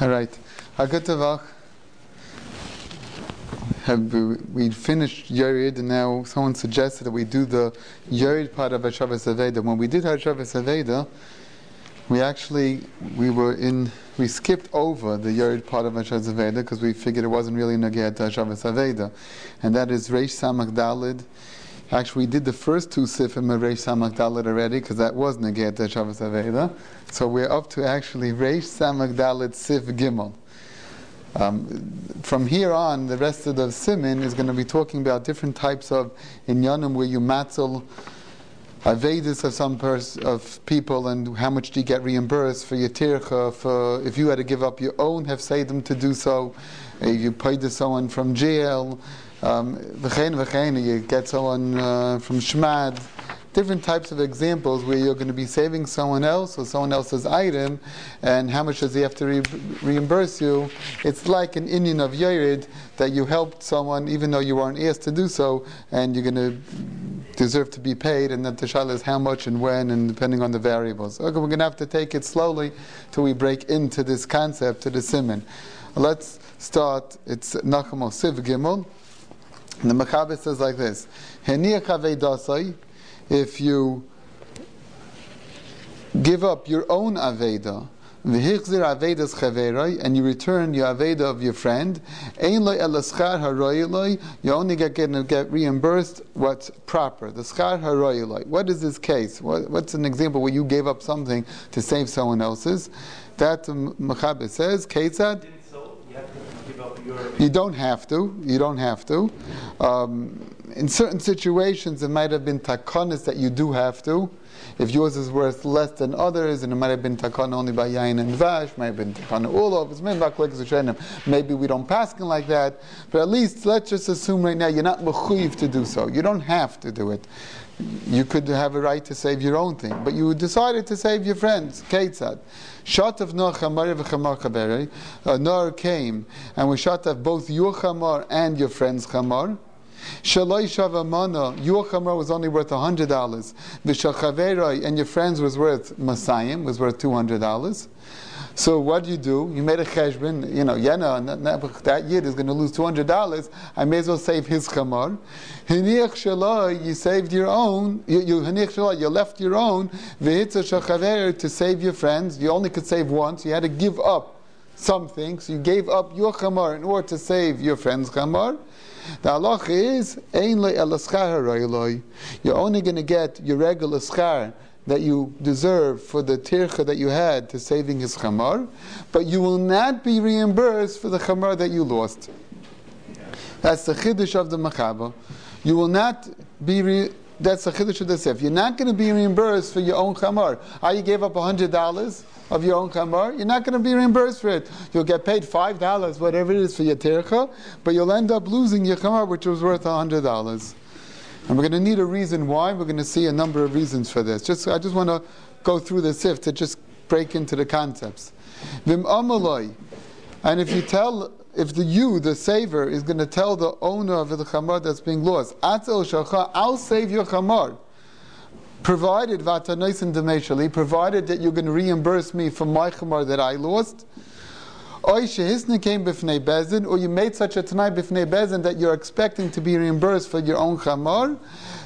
All right. Hagatavach. We finished Yerid, and now someone suggested that we do the Yerid part of Hashavas Aveda. When we did Hashavas Aveda, we skipped over the Yerid part of Hashavas Aveda because we figured it wasn't really Nageh to Hashavas Aveda, and that is Reish Samach Dalid. Actually, we did the first two sifim of Reish Samach Dalid already because that was Nageh to Hashavas Aveda. So we're up to actually Reish Samach Dalid Sif Gimel. From here on, the rest of the simin is going to be talking about different types of inyanim where you matzel avedis of people, and how much do you get reimbursed for your tircha, for if you had to give up your own hefsedim to do so, you paid to someone from jail, you get someone from shmad. Different types of examples where you're going to be saving someone else or someone else's item, and how much does he have to reimburse you? It's like an Indian of Yerid that you helped someone even though you weren't asked to do so, and you're going to deserve to be paid, and then the shayla is how much and when, and depending on the variables. Okay, we're going to have to take it slowly till we break into this concept, to the siman. Let's start. It's Nachamo Siv Gimel. And the Mechaber says like this: Heniach Avedasai. If you give up your own Aveda, v'hichzir Avedas chaverai, and you return your Aveda of your friend, ein lo el schar haroyeloi, you only get reimbursed what's proper, the schar haroyeloi. What is this case? What's an example where you gave up something to save someone else's? That Mechaber says, Ketzad? You don't have to. You don't have to. In certain situations, it might have been takonis that you do have to. If yours is worth less than others, and it might have been takon only by yain and vash, might have been takon all of us. Maybe we don't pass like that, but at least let's just assume right now you're not mechuyev to do so. You don't have to do it. You could have a right to save your own thing, but you decided to save your friends. Ketzad. Shatav Noach Chamar v'Chamar Chaberei. Noah came and we shatav both your Chamar and your friend's Chamar. Shaloi Shavamana, your Chamar was only worth $100. V'Shachaverei, and your friend's was worth Masayim, was worth $200. So what do? You made a cheshbon, that yid is going to lose $200. I may as well save his chamar. Hiniach shaloi, you saved your own. You left your own. V'hitza shachaver, to save your friends. You only could save once. You had to give up something. So you gave up your chamar in order to save your friend's chamar. The halacha is ein lo el schar haroyeloi. You're only going to get your regular schar that you deserve for the tircha that you had to saving his chamar, but you will not be reimbursed for the chamar that you lost. That's the chiddush of the Mechaber. You will not be. That's the chiddush of the Sif. You're not going to be reimbursed for your own chamar. You gave up $100 of your own chamar. You're not going to be reimbursed for it. You'll get paid $5, whatever it is, for your tircha, but you'll end up losing your chamar, which was worth $100. And we're going to need a reason why. We're going to see a number of reasons for this. I just want to go through the sif to just break into the concepts. Vim amaloi, and if the saver is going to tell the owner of the chamar that's being lost, Atzel shalcha, I'll save your chamar, provided vatanoisin demeshali, provided that you're going to reimburse me for my chamar that I lost. Or you made such a tanai b'fnei bezin that you're expecting to be reimbursed for your own chamar.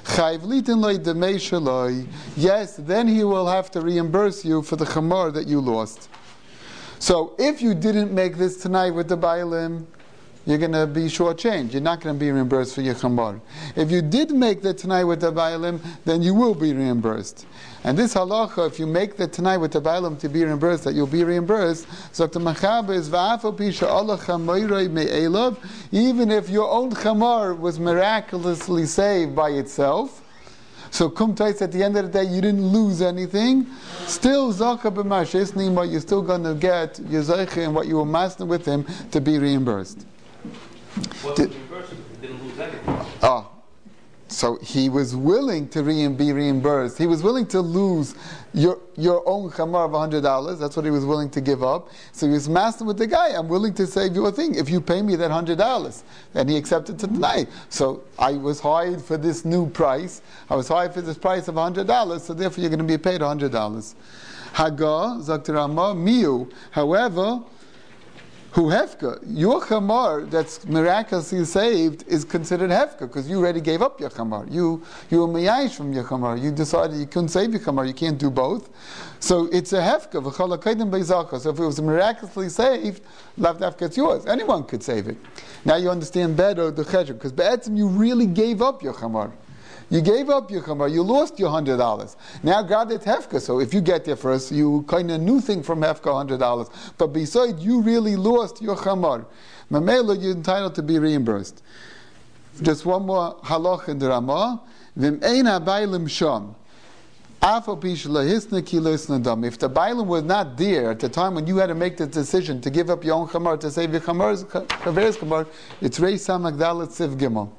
Yes, then he will have to reimburse you for the chamar that you lost. So if you didn't make this tonight with the bailim, you're going to be shortchanged. You're not going to be reimbursed for your chamar. If you did make the tanai with the bailim, then you will be reimbursed. And this halacha, if you make the tanai with the bailim to be reimbursed, that you'll be reimbursed, so the Mechaber is va'afal pisha Allah chamoirei me'elav, even if your own chamar was miraculously saved by itself. So kumtais, at the end of the day, you didn't lose anything. Still, zaka b'mashes nima, you're still going to get your zeiche and what you were mastering with him to be reimbursed. What was reimbursed? He didn't lose anything. So he was willing to be reimbursed. He was willing to lose your own chamar of $100. That's what he was willing to give up. So he was mastering with the guy, I'm willing to save your thing if you pay me that $100. And he accepted to deny. So I was hired for this new price. I was hired for this price of $100. So therefore you're going to be paid $100. Hagar, Zaktir Amma, Miu. However, Who hefka? Your chamar that's miraculously saved is considered hefka because you already gave up your chamar. You were miyayish from your chamar. You decided you couldn't save your chamar. You can't do both. So it's a hefka. V'chol hakaydim beizaka. So if it was miraculously saved, lav dafka it's yours. Anyone could save it. Now you understand better the cheshire because be'etzim you really gave up your chamar. You gave up your chamar, you lost your $100. Now God it's hefka, so if you get there first, you kind of new thing from hefka $100. But besides, you really lost your chamar. Mamela, you're entitled to be reimbursed. Just one more halach in the Ramah. V'im ein habaylim sham. If the bailim was not there at the time when you had to make the decision to give up your own chamar to save your chaver's chamar, it's Rei Samagdalet Siv Gimel.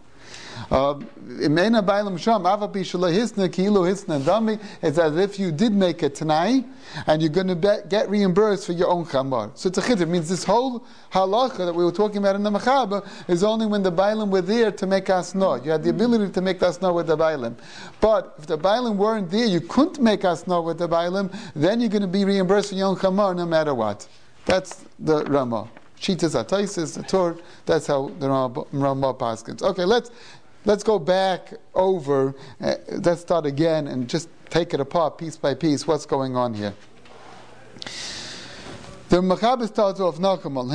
It's as if you did make it tonight and you're going to get reimbursed for your own chamar. So it's a chiddush. It means this whole halacha that we were talking about in the Mechaber is only when the bailim were there to make asna. You had the ability to make asna with the bailim. But if the bailim weren't there, you couldn't make asna with the bailim, then you're going to be reimbursed for your own chamar no matter what. That's the Ramah. Shitas Ataisis, the Torah, that's how the Ramah paskins. Okay, let's go back over, let's start again and just take it apart piece by piece, what's going on here. The Mechaber starts off, Nakamal.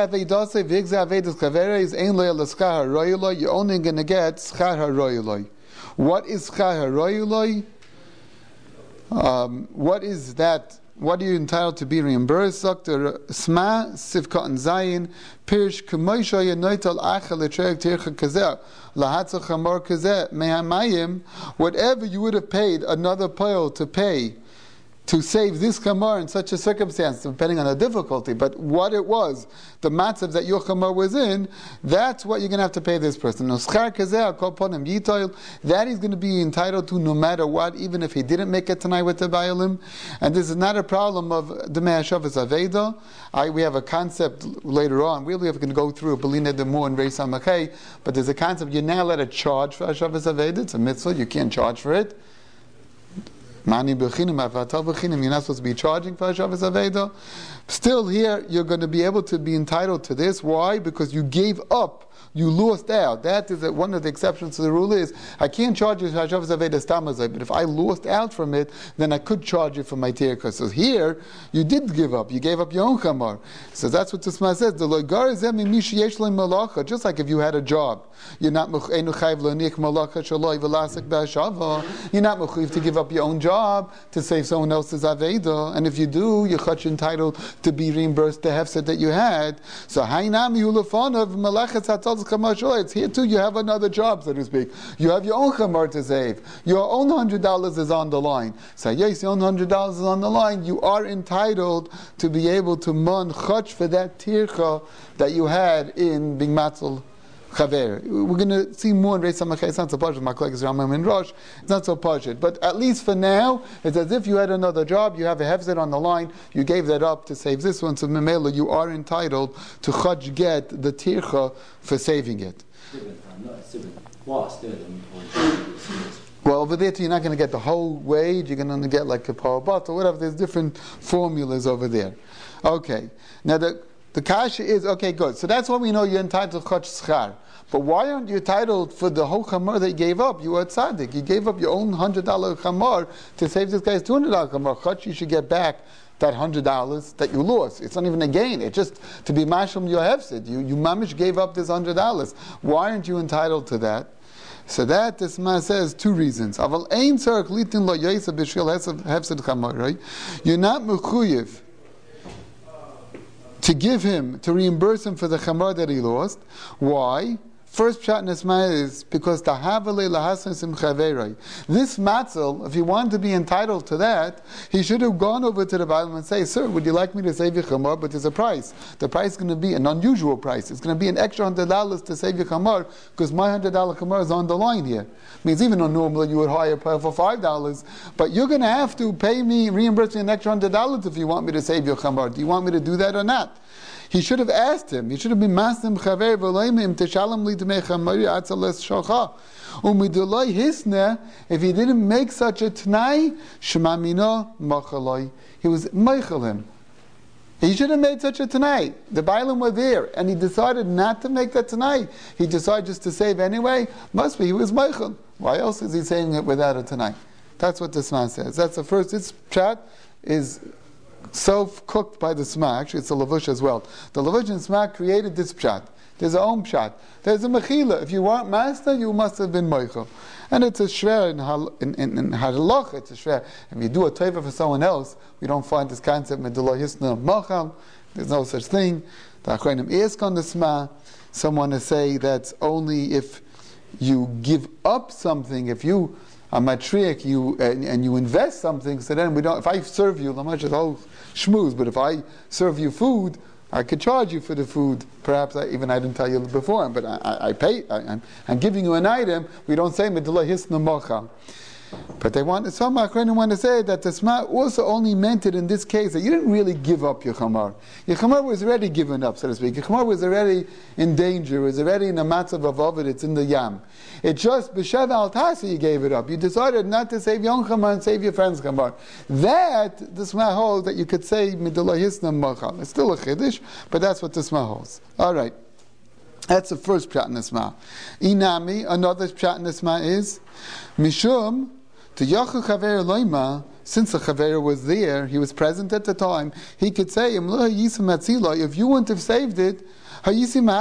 You're only going to get Schar HaRoyuloi. What is Schar HaRoyuloi? What is that? What are you entitled to be reimbursed? Dr. Sma, Sivka and Zayin, Pirish, Kamoisha, Yanoital, Achel, Etrek, Tircha, Kazer, Lahatza, Chamor, Kazer, Mehamayim, whatever you would have paid another pile to pay to save this chamar in such a circumstance, depending on the difficulty, but what it was, the matzav that your chamar was in, that's what you're going to have to pay this person. That he's going to be entitled to no matter what, even if he didn't make it tonight with the Baalim. And this is not a problem of the Me'ashavas Aveda. We have a concept later on, we're going to go through Belina Demo and Reis HaMachei, but there's a concept, you're not allowed to charge for Ashavas Aveda, it's a mitzvah, you can't charge for it. Mani b'chinim, avatar b'chinim, you're not supposed to be charging for Hashavas Aveda. Still here, you're going to be able to be entitled to this. Why? Because you gave up. You lost out. That is one of the exceptions to the rule is, I can't charge you for Hashavas Aveda Stamazai, but if I lost out from it, then I could charge you for my tirka. So here, you did give up. You gave up your own chamar. So that's what the Sma says. The loigar zem mishi yesh malacha. Just like if you had a job. You're not mechuyev to give up your own job to save someone else's aveda, and if you do, you're entitled to be reimbursed the hefset that you had. So it's here too. You have another job, so to speak. You have your own chamar to save. Your own $100 is on the line. So yes, your own $100 is on the line. You are entitled to be able to mon chach for that tircha that you had in being matzel. Chaver. We're going to see more in Reis HaMachei. It's not so pashut. My colleagues Ramam and Rosh. It's not so pashut. But at least for now, it's as if you had another job. You have a hefzet on the line. You gave that up to save this one. So Memela, you are entitled to chach get the tircha for saving it. Well, over there, you're not going to get the whole wage. You're going to only get like a power bot or whatever. There's different formulas over there. Okay. Now the kasha is, okay, good. So that's why we know you're entitled to chach schar. But why aren't you entitled for the whole chamar that you gave up? You were a tzaddik. You gave up your own $100 chamar to save this guy's $200 chamar. Chach, you should get back that $100 that you lost. It's not even a gain. It's just to be mashum your hefsid. You mamish gave up this $100. Why aren't you entitled to that? So that this man says two reasons. You're not mechuyev to give him, to reimburse him for the chamar that he lost. Why? First pshat nesma is because tahavale lahasan sim chaverai. This matzel, if he wanted to be entitled to that, he should have gone over to the Baalim and say, "Sir, would you like me to save your chamar? But there's a price. The price is going to be an unusual price. It's going to be an extra $100 to save your chamar because my $100 chamar is on the line here. Means even on normally you would hire for $5, but you're going to have to pay me, reimburse me an extra $100 if you want me to save your chamar. Do you want me to do that or not?" He should have asked him. He should have been masnim chaver v'loimim teshalam li d'mei chamari atzales shocha. Umidoloi hisne, if he didn't make such a t'nai, shemamino machaloi. He was meichel him. He should have made such a tonight. The Bailam were there, and he decided not to make that tonight. He decided just to save anyway. Must be he was Meichel. Why else is he saying it without a tonight? That's what the Sma says. That's the first. This chat is self-cooked by the Sma. Actually, it's a Lavush as well. The Lavush and Sma created this pshat. There's a own pshat. There's a mechila. If you weren't master, you must have been Meichel. And it's a shver in halach. It's a shver. If you do a teva for someone else, we don't find this concept medullah hisna machal. There's no such thing. The achronim ask on the Sma. Someone to say that's only if you give up something. If you are matriach, and you invest something. So then we don't. If I serve you, much is all shmooze. But if I serve you food, I could charge you for the food. Perhaps I didn't tell you before, but I pay. I'm giving you an item. We don't say medullah hisna mocha. But some Acharonim want to say that the Sma also only meant it in this case that you didn't really give up your chamar. Your chamar was already given up, so to speak. Your chamar was already in danger. It was already in a matzav of ovid. It's in the yam. It just b'shev al tasi you gave it up. You decided not to save your own chamar and save your friend's chamar. That the Sma holds that you could say midullah hisna machal. It's still a chiddush, but that's what the Sma holds. All right. That's the first pshat in the Sma. Inami, another pshat in the Sma is mishum. To Yachal Chaver Loima, since the Chaver was there, he was present at the time, he could say, if you wouldn't have saved it, I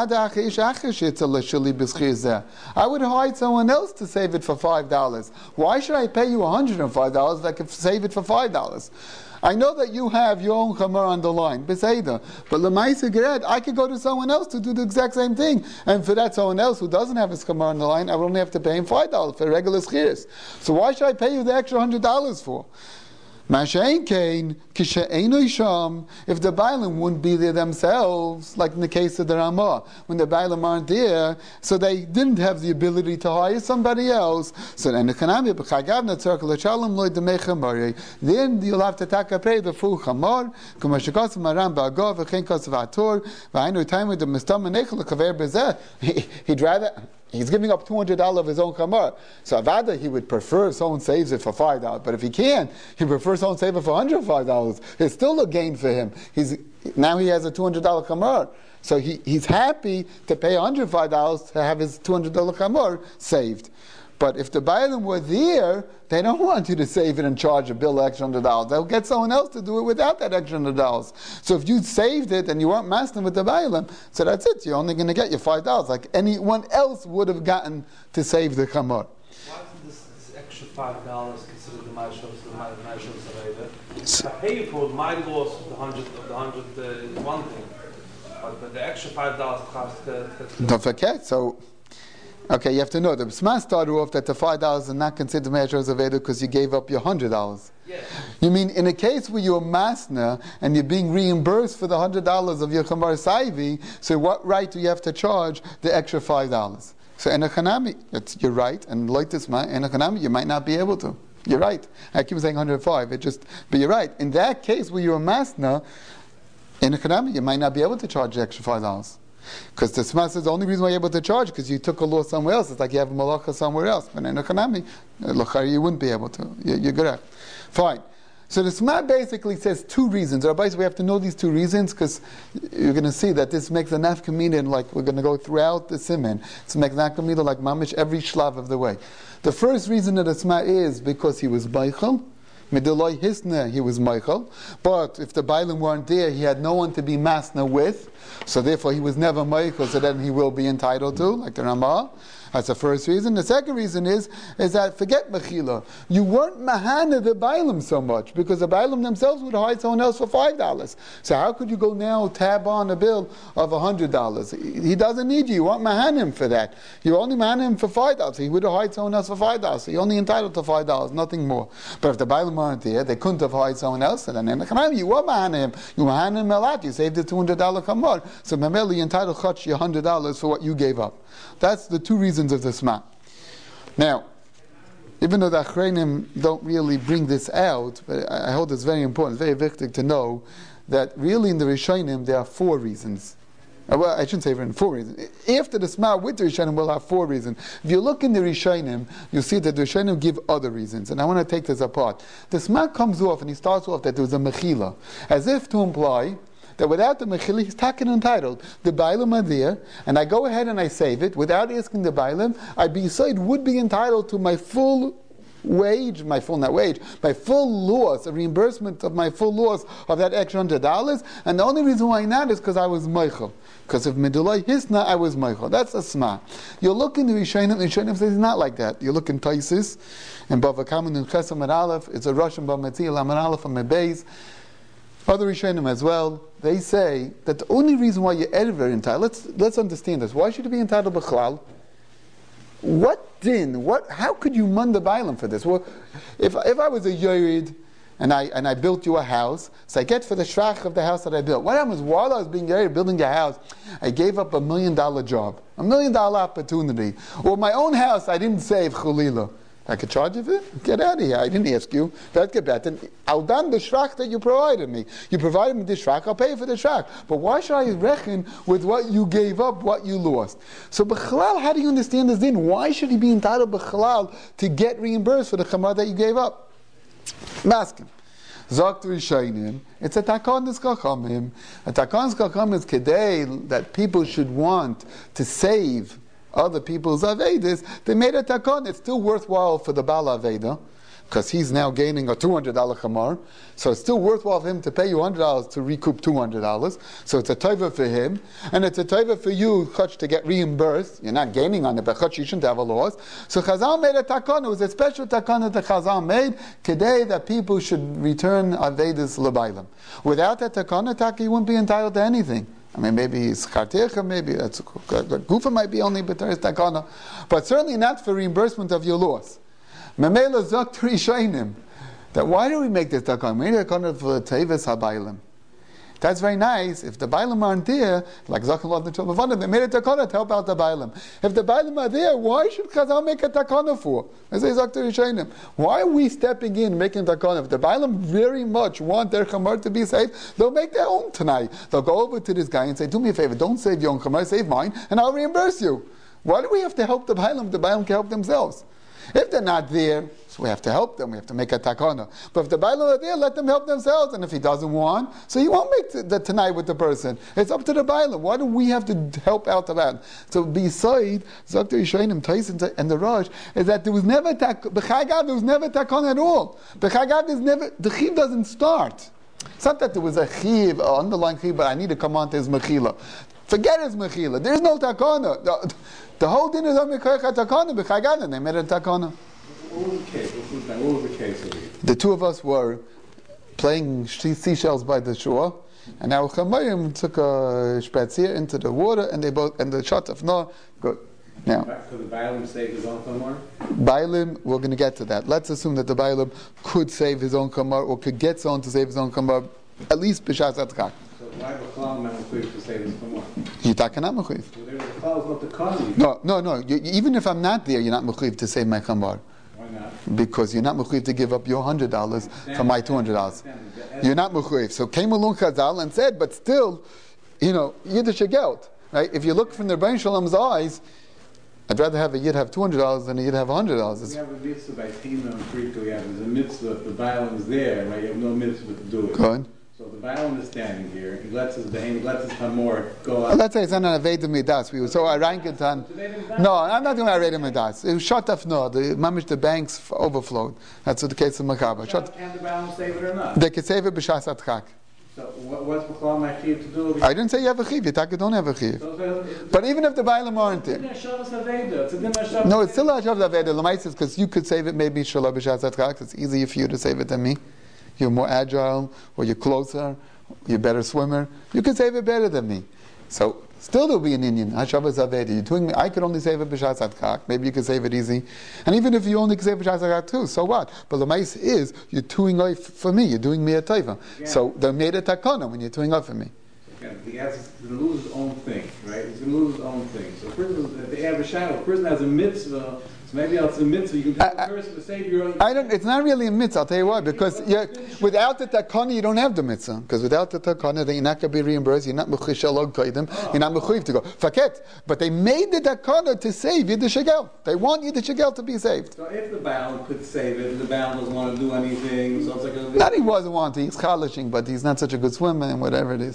would hire someone else to save it for $5. Why should I pay you $105 if I could save it for $5? I know that you have your own chamar on the line, Beseda, but Lemaisa Gered, I could go to someone else to do the exact same thing. And for that someone else who doesn't have his chamar on the line, I would only have to pay him $5 for regular schiris. So why should I pay you the extra $100 for? If the Bailam wouldn't be there themselves, like in the case of the Ramah, when the Bailam aren't there, so they didn't have the ability to hire somebody else, so then you'll have to pay the full chamar. He'd rather... He's giving up $200 of his own chamar. So Avada, he would prefer someone saves it for $5. But if he can't, he prefers someone save it for $105. It's still a gain for him. Now he has a $200 chamar. So he's happy to pay $105 to have his $200 chamar saved. But if the Bailam were there, they don't want you to save it and charge a bill extra $100. They'll get someone else to do it without that extra $100. So if you saved it and you weren't mastering with the Bailam, so that's it. You're only going to get your $5 like anyone else would have gotten to save the chamar. Why isn't this extra $5 considered the Ma'ashos Aveda? I pay you for my loss of the 100 is one thing, but the extra $5 costs. Don't forget. So. Okay, you have to know, the Sma started off that the $5 are not considered Ma'ashos Aveda because you gave up your $100. Yeah. You mean in a case where you're a masna and you're being reimbursed for the $100 of your chamar saivi, so what right do you have to charge the extra $5? So in a chanami, you're right, and like this, in a chanami, you might not be able to. You're right. I keep saying 105, but you're right. In that case where you're a masna, in a chanami, you might not be able to charge the extra $5. Because the Sma says the only reason why you're able to charge because you took a law somewhere else. It's like you have a malacha somewhere else. But in a chanami, you wouldn't be able to. You're correct. Fine. So the Sma basically says two reasons. Rabbi, we have to know these two reasons because you're going to see that this makes a nafkamina, like we're going to go throughout the siman. It's makes nafkamina like mamish every shlav of the way. The first reason that the Sma is because he was baichel. Midulai hisna, he was Michael. But if the Bailam weren't there, he had no one to be masna with. So therefore he was never Michael, so then he will be entitled to, like the Ramah. That's the first reason. The second reason is that, forget Mechila, you weren't Mahana the Bailam so much, because the Bailam themselves would hire someone else for $5. So how could you go now tab on a bill of $100? He doesn't need you. You weren't Mahana him for that. You only Mahana him for $5. He would have hired someone else for $5. So you're only entitled to $5, nothing more. But if the Bailam weren't there, they couldn't have hired someone else. And then in the Chanam, you were Mahana him. You Mahana him a lot. You saved the $200 kamar. So Mameli, you're entitled to your $100 for what you gave up. That's the two reasons of the Sma. Now, even though the Achreinim don't really bring this out, but I hold it's very important, very viktig to know that really in the Rishonim there are four reasons. Well, I shouldn't say even four reasons. After the Sma with the Rishonim we'll have four reasons. If you look in the Rishonim, you'll see that the Rishonim give other reasons. And I want to take this apart. The Sma comes off and he starts off that there was a Mechila, as if to imply that without the mechila, he's taken entitled. The bailam are there, and I go ahead and I save it without asking the bailam. I would be entitled to my full wage, my full loss, a reimbursement of my full loss of that extra $100. And the only reason why not is because I was meichel. Because if midulai hisna, I was meichel. That's a sma. You look in the Rishonim says it's not like that. You look in Taisis, and Bava Kamen in Chesam and Aleph, it's a Russian Bamatzil, Amar Aleph and Mebeis. Other Rishonim as well, they say that the only reason why you're ever entitled, let's understand this. Why should you be entitled b'chlal? What din? How could you mun the bailam for this? Well, if I was a yorid and I built you a house, so I get for the shrach of the house that I built. What happens while I was being yorid building a house? I gave up $1 million job, $1 million opportunity, or my own house I didn't save chulila. I could charge you for it? Get out of here. I didn't ask you. I'll done the shrach that you provided me. You provided me the shrach, I'll pay you for the shrach. But why should I reckon with what you gave up, what you lost? So b'chalal, how do you understand this din? Why should he be entitled b'chalal to get reimbursed for the chamar that you gave up? Maskim. Zok Rishayim. It's a takon d'skachamim. A takon d'skachamim is kedei that people should want to save other people's Avedas. They made a takon. It's still worthwhile for the Baal Aveda, because he's now gaining a $200 chamar. So it's still worthwhile for him to pay you $100 to recoup $200. So it's a tova for him, and it's a tova for you, chach, to get reimbursed. You're not gaining on it, but chach, you shouldn't have a loss. So Chazal made a takon. It was a special takon that Chazal made today that people should return Avedas lebailam. Without that takon, you wouldn't be entitled to anything. I mean, maybe it's chartecha, maybe that's gufa might be only b'teres takana, but certainly not for reimbursement of your loss. Memela zok Rishayim. That why do we make this takana? We made a takana for teves habaylim. That's very nice. If the bailim aren't there, like Zakalov the Chilvavana, they made a takana to help out the bailim. If the bailim are there, why should Chazal make a takana for? I say zok Rishayim. Why are we stepping in making a takana? If the bailim very much want their chamar to be saved, they'll make their own tonight. They'll go over to this guy and say, do me a favor, don't save your own chamar, save mine, and I'll reimburse you. Why do we have to help the bailim? The bailim can help themselves. If they're not there, so we have to help them. We have to make a takana. But if the bailam are there, let them help themselves. And if he doesn't want, so he won't make the tonight with the person. It's up to the bailam. Why do we have to help out the bailam? So beside Zakter Yishayim, Tyson, and the Rosh, is that there was never b'chagav. There was never takana at all. B'chagav, there's never the chiv doesn't start. It's not that there was a chiv, an underlying chiv, but I need to come on to his mechila. Forget his mechila. There's no takana. The whole din is on Mekayach HaTakana, B'chagav, and they made a takana. What was the case? What was the case? The two of us were playing seashells by the shore, and our chamayim took a spazier into the water, and the shot of no good. Now, could the bailim save his own chamar? Bailim, we're going to get to that. Let's assume that the bailim could save his own chamar, or could get someone to save his own chamar, at least b'shas atchak. So why b'chlal man mechuyev to save his chamar? You takanat mechuyev. No. Even if I'm not there, you're not mechuyev to save my chamar. Why not? Because you're not mechuyev to give up your $100 for my $200. You're not mechuyev. So came along Chazal and said, but still, Yiddish geld, right? If you look from the Rebbeinu Shalom's eyes, I'd rather have a Yid have $200 than a Yid have $100. We have a mitzvah by Tina and Frito. There's a mitzvah if the bailam is there, right? You have no mitzvah to do it. Good. So the bailam is standing here. He lets his hamor go up. Let's say it's not an Aveda Midas. We were so Arankitan. No, I'm not doing Aveda Midas. It was shut off. No, the banks overflowed. That's the case of Makaba. Can the bailam save it or not? They could save it b'shas atchak. So what's b'chlal my chiv to do? I didn't say you have a chiv. You don't have a chiv. But even if the bailam aren't there, no, it's still a shavas aveda. L'maisis, because you could save it maybe shalom b'shas atchak. It's easier for you to save it than me. You're more agile, or you're closer, you're a better swimmer. You can save it better than me. So still there'll be an Indian. Hashavas aveda. You're doing. I could only save it b'shas atchak. Maybe you can save it easy. And even if you only can save it b'shas atchak too, so what? But the mais is you're doing life for me. You're doing me a taiva. Yeah. So they made a takana when you're doing life for me. He has to lose his own thing, right? He's going to lose his own thing. So the average shadow, a person has a mitzvah. So maybe it's a mitzvah. You can tell the person to save your own. It's not really a mitzvah. I'll tell you why. Because without the takana, you don't have the mitzvah. Because without the takana, then you're not going to be reimbursed. You're not mechushalog kaidim. You're not mechuyev to go. Faket. But they made the takana to save Yiddish Shegel. They want Yiddish Shegel to be saved. So if the bailam could save it, the bailam doesn't want to do anything. So it's like not he wasn't wanting. He's chalishing, but he's not such a good swimmer and whatever it is.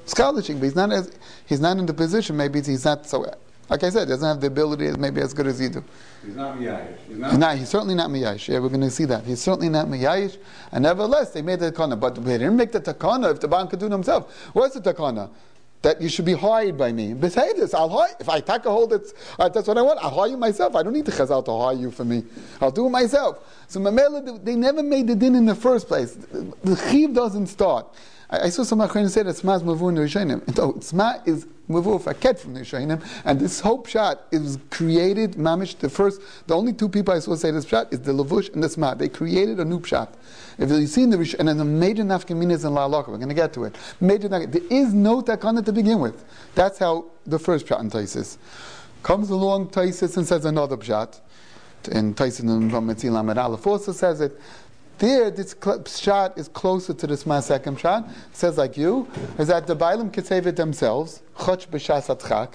scholarship, but he's not in the position. Maybe he's not so. Like I said, doesn't have the ability maybe as good as you do. He's not miyayish. He's certainly not miyayish. Yeah, we're going to see that. He's certainly not miyayish. And nevertheless, they made the takana. But they didn't make the takana if the Baal could do it himself. What's the takana? That you should be hired by me. Besides this, I'll hire. If I take a hold, that's what I want. I'll hire you myself. I don't need the chazal to hire you for me. I'll do it myself. So Mamela, they never made the din in the first place. The chiv doesn't start. I saw some achrayim say that Tzma is mavu in the Rishonim. No, Tzma is mavu faket from the Rishonim, and this whole pshat is created. Mamish, the only two people I saw say this pshat is the Levush and the Tzma. They created a new pshat. If you see in the Rishonim, and then the major nafkamin is in La'alaka. We're going to get to it. There is no takana to begin with. That's how the first pshat in Taisis comes along. Taisis and says another pshat. In Taisis and Metzil Amid Aleph also says it. There, this shot is closer to this my second shot. It says like you, is that the Bailam could save it themselves, chotch b'shas atchak,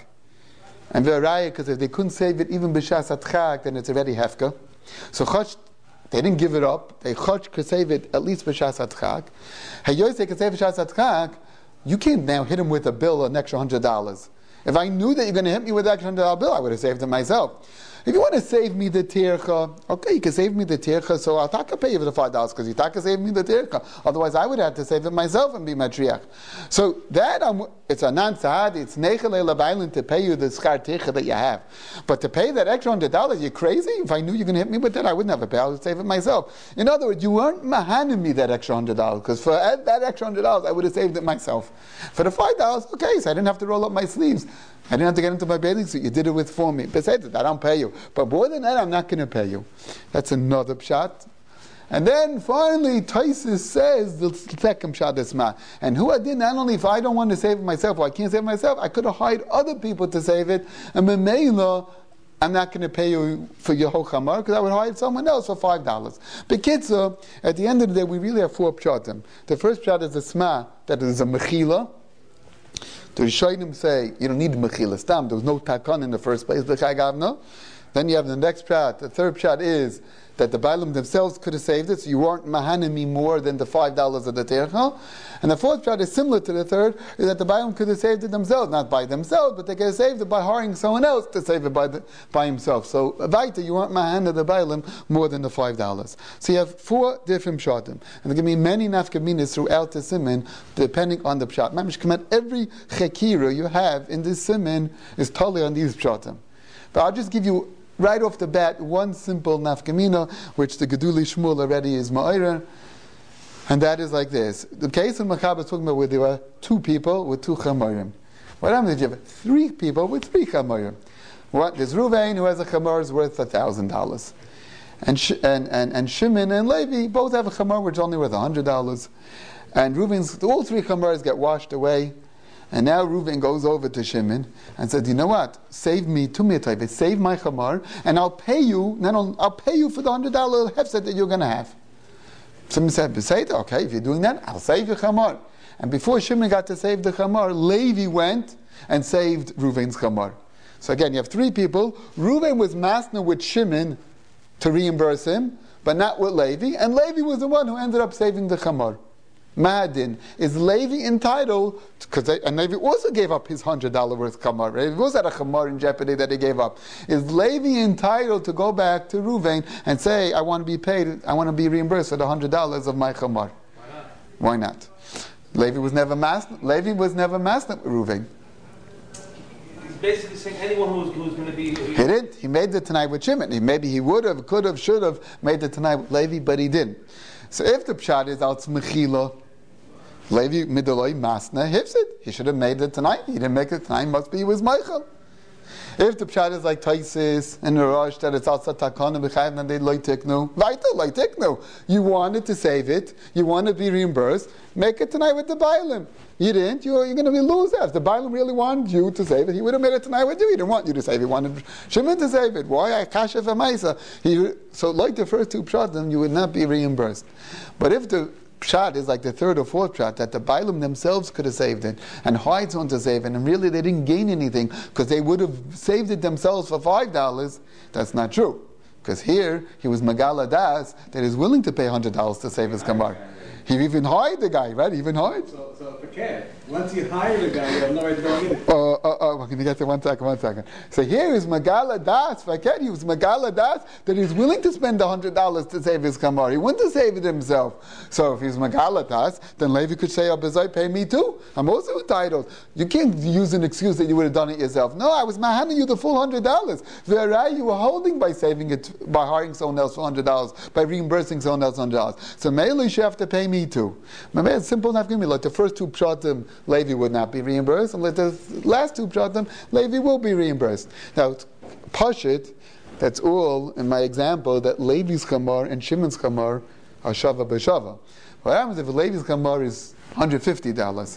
and v'araya, because if they couldn't save it even b'shas atchak, then it's already hefka. So chotch, they didn't give it up. They chotch could save it at least b'shas atchak. Hayosei could save b'shas atchak. You can't now hit him with a bill, an extra $100. If I knew that you're going to hit me with an extra $100 bill, I would have saved it myself. If you want to save me the tircha, okay, you can save me the tircha, so I'll pay you for the $5 because you save me the tircha. Otherwise, I would have to save it myself and be matriach. So that it's a non-sahad, it's nechel le'bailin to pay you the schar tircha that you have. But to pay that extra $100, you're crazy? If I knew you were going to hit me with that, I wouldn't have a pay. I would save it myself. In other words, you weren't mahanim me that extra $100 because for that extra $100, I would have saved it myself. For the $5, okay, so I didn't have to roll up my sleeves. I didn't have to get into my bathing suit. You did it for me. Besides that, I don't pay you. But more than that, I'm not going to pay you. That's another pshat. And then finally, Taisus says the second pshat is ma. And who I did, not only if I don't want to save it myself, or I can't save it myself, I could have hired other people to save it. And Memela, I'm not going to pay you for your whole chamar because I would hire someone else for $5. Bekitza, at the end of the day, we really have four pshatim. The first pshat is a sma, that is a mechila. The Rishonim say you don't need mechila stam. There was no takon in the first place. The chagavna. Then you have the next pshat. The third pshat is that the Bailam themselves could have saved it, so you weren't mahanimi more than the $5 of the tercha. And the fourth pshat is similar to the third, is that the Bailam could have saved it themselves, not by themselves, but they could have saved it by hiring someone else to save it by himself. So vaita, you weren't mahana the Bailam more than the $5. So you have four different pshatim, and there can be many nafkaminas throughout the siman, depending on the pshat. Mamish command every chekira you have in this siman is totally on these pshatim. But I'll just give you right off the bat, one simple nafkamina, which the Geduli Shmuel already is ma'ira, and that is like this. The case in Machaber is talking about where there were two people with two chamarim. What happens if you have three people with three chamarim? There's Ruvain who has a chamar is worth $1,000. And Shimon and Levi both have a chamar which is only worth $100. And Reuven's, all three chamars get washed away. And now Reuven goes over to Shimon and said, "You know what? Save me to mitayve, save my chamar, and I'll pay you. I'll pay you for the $100 hefset that you're going to have." Shimon said, "Beseder, okay, if you're doing that, I'll save your chamar." And before Shimon got to save the chamar, Levi went and saved Reuven's chamar. So again, you have three people. Reuven was masna with Shimon to reimburse him, but not with Levi, and Levi was the one who ended up saving the chamar. Ma'adin, is Levi entitled, and Levi also gave up his $100 worth chamar, right? It was at a chamar in jeopardy that he gave up. Is Levi entitled to go back to Reuven and say, I want to be paid, I want to be reimbursed for the $100 of my chamar? Why not? Levi was never master with Reuven. He's basically saying anyone who's going to be... He didn't. He made the Tanai with Shimon. Maybe he would have, could have, should have made the Tanai with Levi, but he didn't. So if the pshat is al tzmechila, Levi midoloi masna hifsid. He should have made it tonight. He didn't make it tonight. Must be he was Michael. If the pshat is like Taisis and Rosh that it's outside takana b'chayv and they loitiknu, weiter loitiknu. You wanted to save it. You want to be reimbursed. Make it tonight with the Bailim. You didn't. You're going to be losers. If the Bailim really wanted you to save it, he would have made it tonight with you. He didn't want you to save it. He wanted Shimon to save it. Why? I kasha v'maisa. So like the first two pshatim, you would not be reimbursed. But if the pshat is like the third or fourth pshat, that the Bailim themselves could have saved it, and hides on to save it, and really they didn't gain anything, because they would have saved it themselves for $5, that's not true. Because here, he was Magala Das, that is willing to pay $100 to save his kamar. He even hired the guy, right? He even hired. So for cat, once you hire the guy, you have no right to go in it. We're going to get to one second. So here is Megala Das. Faked, he was Megala Das that he's willing to spend $100 to save his kamar. He wouldn't have saved it himself. So if he's Megala Das, then Levi could say, Abazai, pay me too. I'm also entitled. You can't use an excuse that you would have done it yourself. No, I was handing you the full $100. Whereas you were holding by saving it, by hiring someone else for $100, by reimbursing someone else $100. So Meili should have to pay me too. Remember, it's simple enough. Like the first two pshatim, Levi would not be reimbursed, and like the last two pshatim, Levi will be reimbursed. Now, Pashit, that's all in my example, that Levi's kamar and Shimon's kamar are shava b'shava. What happens if Levi's kamar is $150?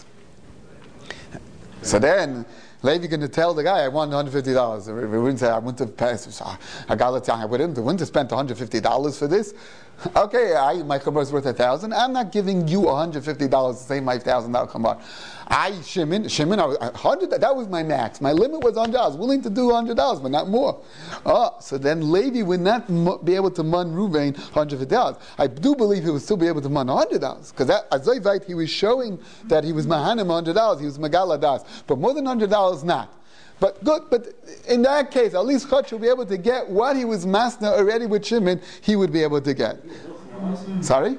So then, Levi going to tell the guy, I want $150. We wouldn't say, I wouldn't have passed. I wouldn't have spent $150 for this. Okay, my kamar is worth $1,000. I'm not giving you $150 to save my $1,000 kamar. Shimon, $100. That was my max. My limit was $100. I was willing to do $100, but not more. So then Levi would not be able to mun Ruvain $150. I do believe he would still be able to mun $100 because Azoivite he was showing that he was mahanim $100. He was megaladas, but more than $100 not. But good, but in that case, at least Chutz will be able to get what he was masna already with Shimon, he would be able to get. Sorry?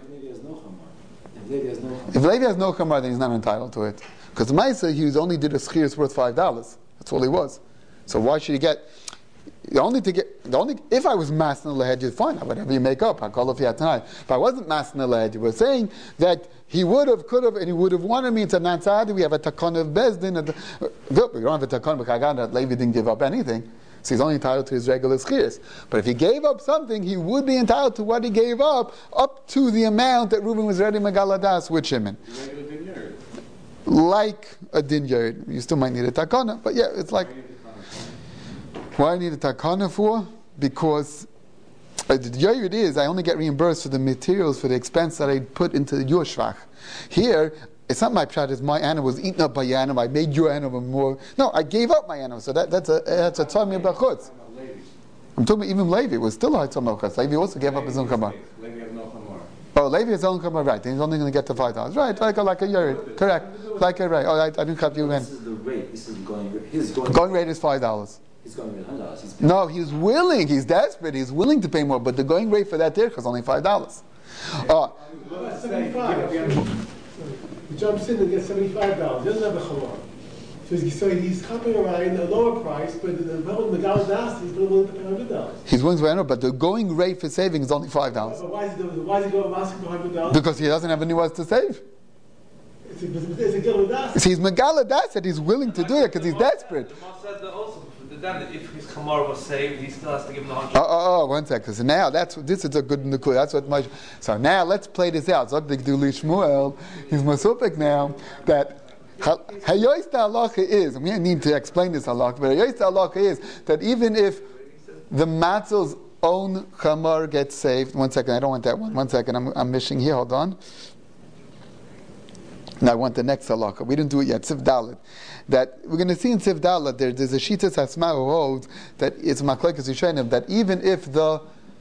If Levi has no kamar, then he's not entitled to it. Because Maisa, he only did a schir worth $5. That's all he was. So why should he get? If I was masna lehedjid, fine, whatever you make up, I call it tonight. If I wasn't masna lehedjid, we're saying that he would have, could have, and he would have wanted me to Natzadi. We have a takon of Bezdin. Good, we don't have a takon of Kagan that Levi didn't give up anything. So he's only entitled to his regular schirs. But if he gave up something, he would be entitled to what he gave up to the amount that Reuben was ready Megaladas with Shimon. Like a din yard. You still might need a takana, but yeah, it's like. Why I need a takana for? Because the yard is I only get reimbursed for the materials for the expense that I put into your shvach. Here, it's not my pshat, it's my animal was eaten up by your animal. I made your animal more. No, I gave up my animal. So that's a tzami b'chutz. I'm talking about even Levi. It was still a tzami b'chutz. Levi also gave up his own kamar. Levi has no kamar. Oh, Levi has his own kamar, right. He's only going to get to $5. Right, like a yard. Correct. Like a right. Oh, I didn't cut you in. This is the rate. This is his going rate is $5. He's going rate $100. No, he's willing. He's desperate. He's willing to pay more. But the going rate for that dircha is only $5. $75. He jumps in and gets $75. He doesn't have a chamar. So he's copying around a lower price, but the Megal Das, he's willing to pay $100. He's willing to pay $100, but the going rate for saving is only $5. But why is he going asking for $100? Because he doesn't have anywhere else to save. It's a Gil Das. See, he's Megala Das that he's willing to do it because he's desperate. The Moshe said that also. Then if his kamar was saved, he still has to give him the $100. 1 second. So now this is a good nukud. That's what my. So now let's play this out. Zogdik Duli Shmuel. He's masupik now that Hayois halacha is. And we need to explain this halacha, but Hayois halacha is that even if the matzil's own kamar gets saved. 1 second. I don't want that one. 1 second. I'm missing here. Hold on. Now I want the next halakha. We didn't do it yet. Sif Dalet. That we're going to see in Sif Dalet. There's a Shitas Hasma who holds that it's Machlekes Yishanim that even if the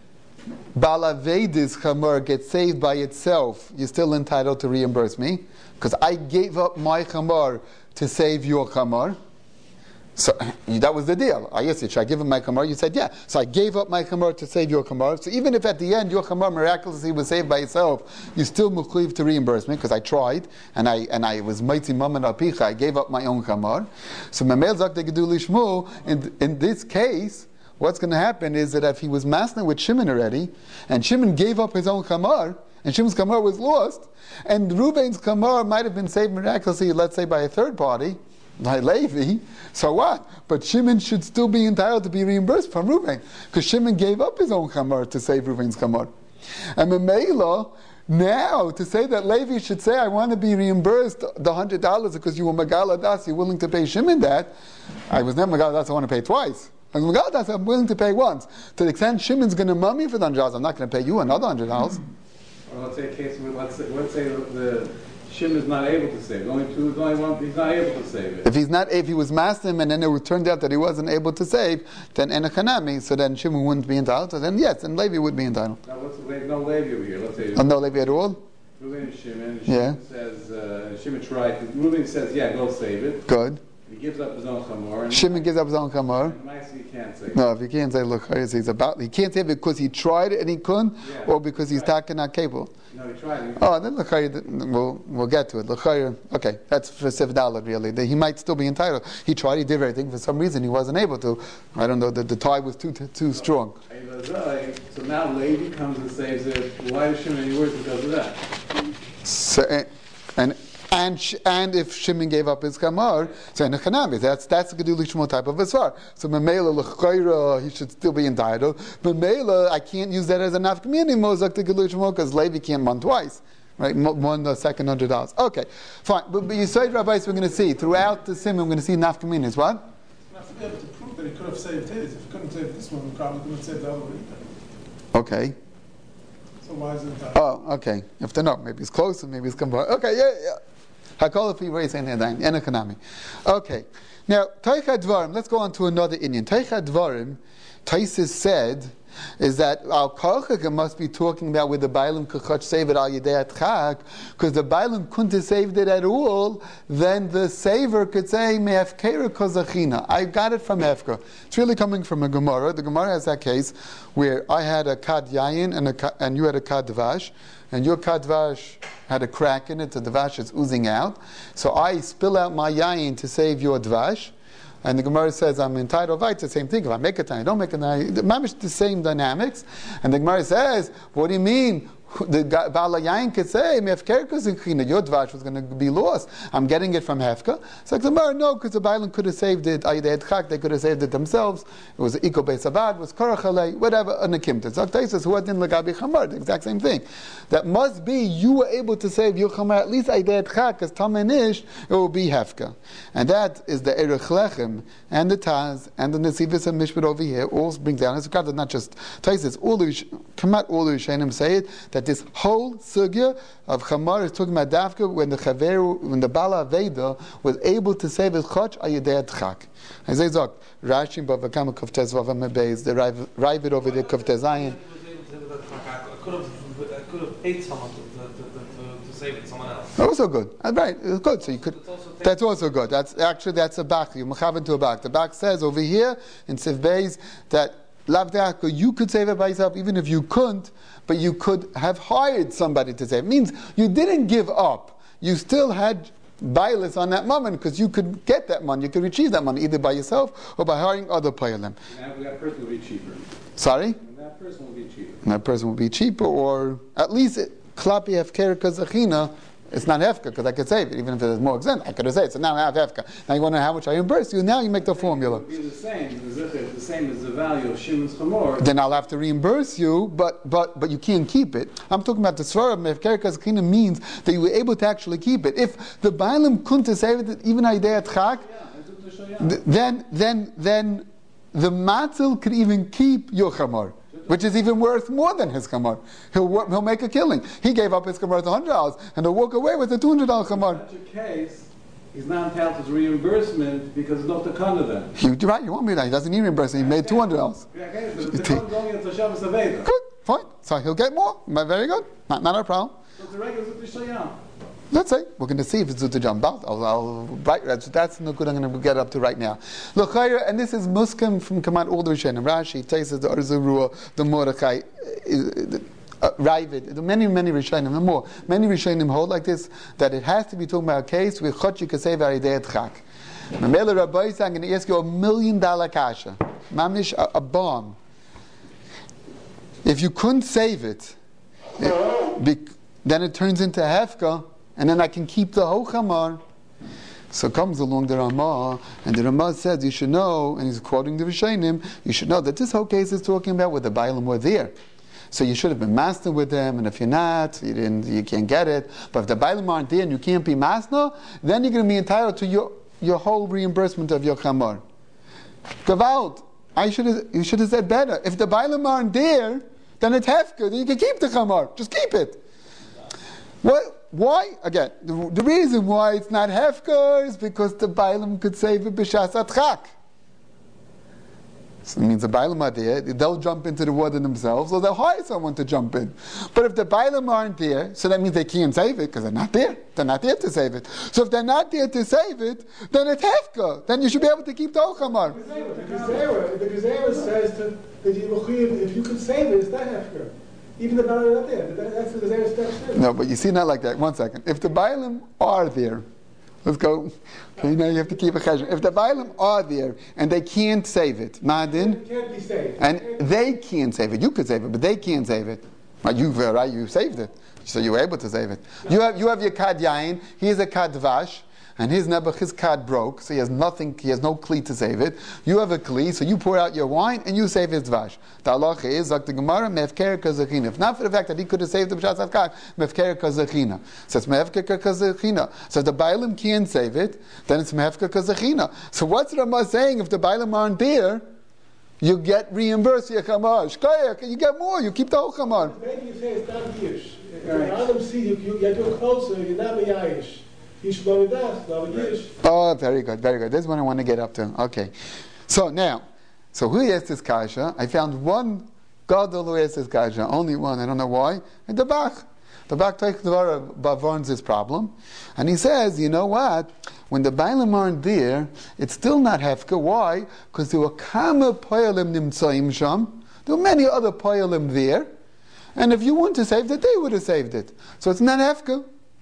Balavedis Chamor gets saved by itself, you're still entitled to reimburse me because I gave up my Chamor to save your Chamor. So that was the deal. I asked you, should I give him my kamar? You said, yeah. So I gave up my kamar to save your kamar. So even if at the end your kamar miraculously was saved by itself, you still mukliv to reimburse me because I tried and I was mighty maman apicha. I gave up my own kamar. So Mamel Zak Geduli Shmuel, in this case, what's going to happen is that if he was masna with Shimon already, and Shimon gave up his own kamar, and Shimon's kamar was lost, and Reuven's kamar might have been saved miraculously, let's say by a third party, by Levi, so what? But Shimon should still be entitled to be reimbursed from Reuven, because Shimon gave up his own kamar to save Reuven's kamar. And Memela, now to say that Levi should say, I want to be reimbursed the $100 because you were Megala Das, you're willing to pay Shimon that. I was never Megala Das, I want to pay twice. I was Megala Das, I'm willing to pay once. To the extent Shimon's going to mummy for the $100, I'm not going to pay you another $100. Well, let's say a case where let's say the Shimon is not able to save it. He's not able to save it. If he was mastim and then it turned out that he wasn't able to save, then enochanami, so then Shimon wouldn't be entitled. So then yes, and Levi would be entitled. Now what's no Levi over here? Let's say no Levi at all. Reuven and Shimon. Yeah. Shimon says, Shimon's right. Reuven says, yeah, go save it. Good. He gives up his own chamor. And Shimon gives up his own chamor. Maisi, he can't save it. No, if he can't say l'chayr, he can't say it because he tried it and he couldn't, or because he's not capable. No, he tried. Oh, then l'chayr, we'll get to it. L'chayr, okay, that's for Sivdalit really. He might still be entitled. He tried, he did everything. For some reason, he wasn't able to. I don't know. The tie was too strong. So now Levi comes and saves it. Why does Shimon any worse because of that? So, and if Shimon gave up his kamar, so in a chanami, that's a geduli shmo type of asvar. So memela l'chayra, he should still be entitled. Memela, I can't use that as a nafkamini mozak to geduli shmo because Levi can't mon twice, right? One the second $100. Okay, fine. But you say rabbis, we're going to see throughout the sim, we're going to see nafkaminis. What? Not to be able to prove that he could have saved his. If he couldn't save this one, he probably couldn't save the other one either. Okay. So why is it that? Oh, okay. If they're not, maybe it's closer, maybe it's kamar. Okay, yeah. Hakol fi reis ein yadayim, en economy. Okay. Now, Teicha Dvarim, let's go on to another Indian. Teicha Dvarim, Taisis said, is that our Karchaka must be talking about with the Bailam Kachach saved it al Yidei Atchak, because the Bailam couldn't have saved it at all, then the saver could say, Me'afkera kozachina. I got it from Hefka. It's really coming from a Gemara. The Gemara has that case where I had a Kad Yayin and you had a Kad Dvash, and your kadvash had a crack in it, the dvash is oozing out. So I spill out my yayin to save your dvash. And the Gemara says, I'm entitled, right? It's the same thing. If I make a time, I don't make a time. Mamish the same dynamics. And the Gemara says, what do you mean? The Baal Yain could say, your dvash was going to be lost. I'm getting it from Hefka. So the Gemara, no, because the Bailam could have saved it. They could have saved it themselves. It was Iko Beis Abad, was Korachalei, whatever, an Akimta. So Taisus, who hadn't Lagabi Chamar, the exact same thing. That must be you were able to save your Chamar, at least Aydei Chak, because Tamenish, it will be Hefka. And that is the Erech Lechem, and the Taz, and the Nesivis and Mishpat over here, all brings down. It's not just Taisus, all the Rishonim say it, that this whole sugya of Chamar is talking about Dafka when the Bala Aveda was able to save his chach ayidei adchak. I say Zok, Rashi Bavakam Koftes Vavam Beis, the Ravid over there Koftes Zayin. I could have paid someone to save it, someone else. Also good, right? It's good. So you could. That's also good. That's a bak. You mechaven to a bak. The bak says over here in Siv Beis that Lavdaka, you could save it by yourself, even if you couldn't, but you could have hired somebody to save it. It means you didn't give up. You still had bailis on that moment because you could get that money, you could retrieve that money either by yourself or by hiring other payalim. And that person will be cheaper. Sorry? And that person will be cheaper. And that person will be cheaper, or at least klapi hefker kazachina. It's not hefka because I could save it, even if it is more exempt. I could have said it. So now I have hefka. Now you want to know how much I reimburse you. Now you make the formula. It would be the same as the value of Shimon's chamor. Then I'll have to reimburse you, but you can't keep it. I'm talking about the svara hefker kazachina means that you were able to actually keep it. If the bailam couldn't have saved it, even idei atchak, then the matzil could even keep your chamor, which is even worth more than his chamor. He'll make a killing. He gave up his chamor $100, and he'll walk away with a $200 chamor. In such a case, he's not entitled to reimbursement because it's not the takana then. You're right. You want me that? He doesn't need reimbursement. He made $200. Yeah, okay, but the takana is only at Hashem Saveda. Good, fine. So he'll get more. Very good. Not a problem. So it's a regular Zutishayam. Let's say we're going to see if it's Zutujam Balt. That's no good. I'm going to get up to right now. Look, and this is Muskim from Command all the Rishonim. Rashi, Taisus, the Arzurua, the Mordechai, Ravid, many Rishonim, and more. Many Rishonim hold like this that it has to be talking about a case where Chotchi Kasei Varidei Tchak. Mamela Rabbi, I'm going to ask you $1 million kasha, Mamish, a bomb. If you couldn't save it, then it turns into hefka. And then I can keep the whole chamar. So comes along the Ramah, and the Ramah says, you should know, and he's quoting the Rishonim, you should know that this whole case is talking about where the Bailam were there. So you should have been master with them, and if you're not, you can't get it. But if the Bailam aren't there and you can't be master, then you're going to be entitled to your whole reimbursement of your chamar. Gavalt, you should have said better. If the Bailam aren't there, then it's hefka, then you can keep the chamar. Just keep it. What? Why? Again, the reason why it's not hefker is because the Bailam could save it b'shas atchak. So it means the Bailam are there, they'll jump into the water themselves, or they'll hire someone to jump in. But if the Bailam aren't there, so that means they can't save it, because they're not there. They're not there to save it. So if they're not there to save it, then it's Hefka. Then you should be able to keep the Ochamar. The Gezerah says that if you can save it, it's not Hefka. Even the Bailam are not there. That's the Gezerah steps in. No, but you see, not like that. 1 second. If the Bailam are there, let's go. Okay, now you have to keep a cheshbon. If the Bailam are there and they can't save it, Madin, It can't be saved. and they can't save it. You could save it, but they can't save it. Right? You saved it, so you were able to save it. You have your kad yain. He has a kad vash, and his kad broke, so he has nothing. He has no kli to save it. You have a kli, so you pour out your wine and you save his vash. The halacha is zok the Gemara mefker kazachina. If not for the fact that he could have saved the b'shat avkar, mefker kazachina. Says mefker kazachina. So if the Bailam can't save it, then it's mefker kazachina. So what's Ramah saying? If the Bailam aren't there, you get reimbursed your chamar. You get more. You keep the whole chamar. Maybe you say it's not Yish. If the Bailam see you're doing closer, you're not Meyayish. Oh, very good, very good. This is what I want to get up to. Okay. So now, who asked this kasha? I found one gadol who asked this kasha, only one, I don't know why. And the Bach. The Bach takes Bavarn's this problem. And he says, you know what? When the Bailam aren't there, it's still not Hefka. Why? Because there were Kama Poyalim Nimtsaim Sham. There were many other Poyalim there. And if you want to save it, they would have saved it. So it's not Hefka.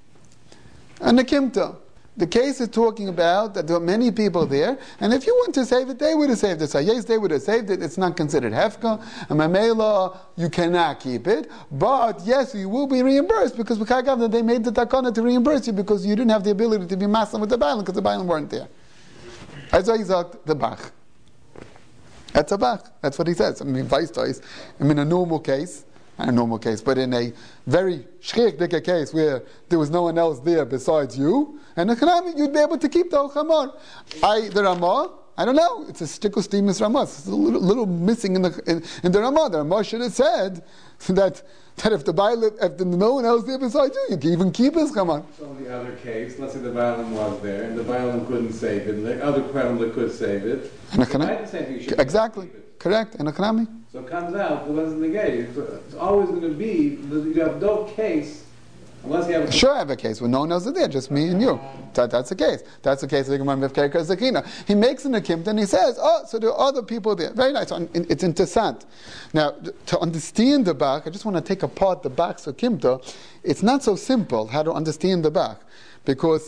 And the Kimta. The case is talking about that there were many people there, and if you want to save it, they would have saved it. So yes, they would have saved it. It's not considered hefka, and mamela you cannot keep it. But yes, you will be reimbursed because they made the takana to reimburse you because you didn't have the ability to be master with the Bailam because the Bailam weren't there. As I said, the Bach. That's a Bach. That's what he says. I mean, a normal case. Not a normal case, but in a very shchik case where there was no one else there besides you, and the Chanami, you'd be able to keep the Ochamar. The Ramah, I don't know, it's a stickle steamus Ramah. It's a little missing in the Ramah. The Ramah should have said that if no one else there besides you, you can even keep his Chamar. So in the other case, let's say the Bailam was there, and the Bailam couldn't save it, and the other Bailam could save it. And the Chanami, exactly, correct, and the Chanami. So it comes out, it wasn't negated. It's always going to be, you have no case, unless you have a case. Sure, I have a case where no one else is there, just me and you. That's the case. That's the case of the Gemara Mefker Zakina. He makes an akimta and he says, so there are other people there. Very nice. It's interessant. Now, to understand the Bach, I just want to take apart the Bach's akimta. It's not so simple how to understand the Bach, because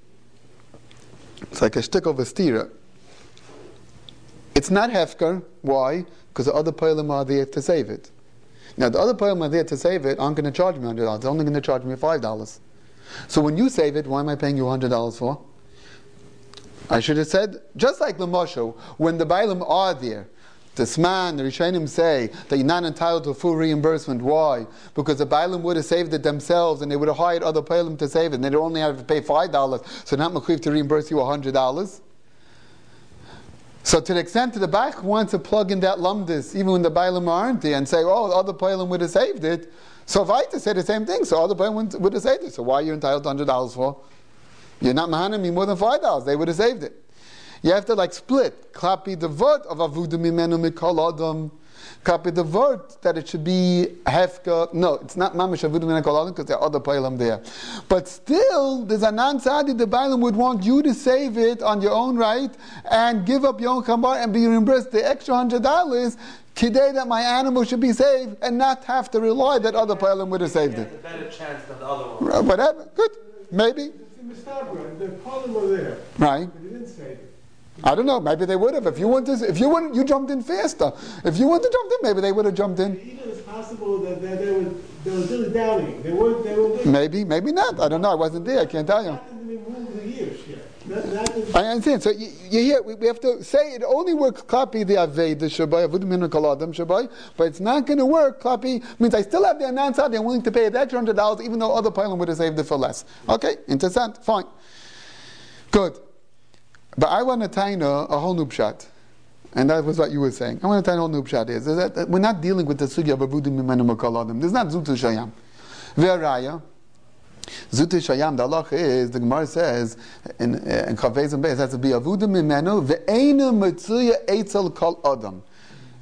it's like a shtick of a stira. It's not hefker. Why? Because the other Poyalim are there to save it. Now, the other Poyalim are there to save it aren't going to charge me $100. They're only going to charge me $5. So when you save it, why am I paying you $100 for? I should have said, just like Lamosho, when the Bailam are there, the Sman, the Rishonim say that you're not entitled to full reimbursement. Why? Because the Bailam would have saved it themselves and they would have hired other Poyalim to save it and they'd only have to pay $5, so not Mechuyev to reimburse you $100. So to the extent that the Bach wants to plug in that lumdis, even when the Bailam aren't there, and say, other Poyalim would have saved it, so if I had to say the same thing, so other Poyalim would have saved it. So why are you entitled to $100 for? You're not mahanim me more than $5. They would have saved it. You have to split. Klapi the word of avuda mimenu mikol adam. Klapi the word that it should be hefka. No, it's not mamish avuda mimenu mikol adam because there are other Poyalim there. But still, there's a non-sadi, the Bailam would want you to save it on your own right and give up your own kambar and be reimbursed the extra $100 today that my animal should be saved and not have to rely that other Poyalim would have saved it. A better chance than the other one. Whatever. Good. Maybe. It's in the Mistabra. The Poyalim were there. Right. But they didn't save it. I don't know. Maybe they would have. If you wouldn't, you jumped in faster. If you wouldn't have jumped in, maybe they would have jumped in. Even it's possible that they were really doubting. They were. Maybe not. I don't know. I wasn't there. I can't tell you. I understand. So you hear, we have to say it only works klapi the aved the shabai avudim min kaladam shabai, but it's not going to work klapi means I still have the anansa. They're willing to pay the extra $100 even though other Poyalim would have saved it for less. Okay, interessant. Fine, good. But I want to tie in a whole new pshat. And that was what you were saying. I want to tie in a whole new pshat. Is that we're not dealing with the sugya of avudim mimenu makaladim. There's not zutu shayam. Ve'araya. Zutu shayam, the halacha is, the Gemara says, in Chavez and Beis, it has to be avudim mimenu ve'einu metzuya eitzel kol adam.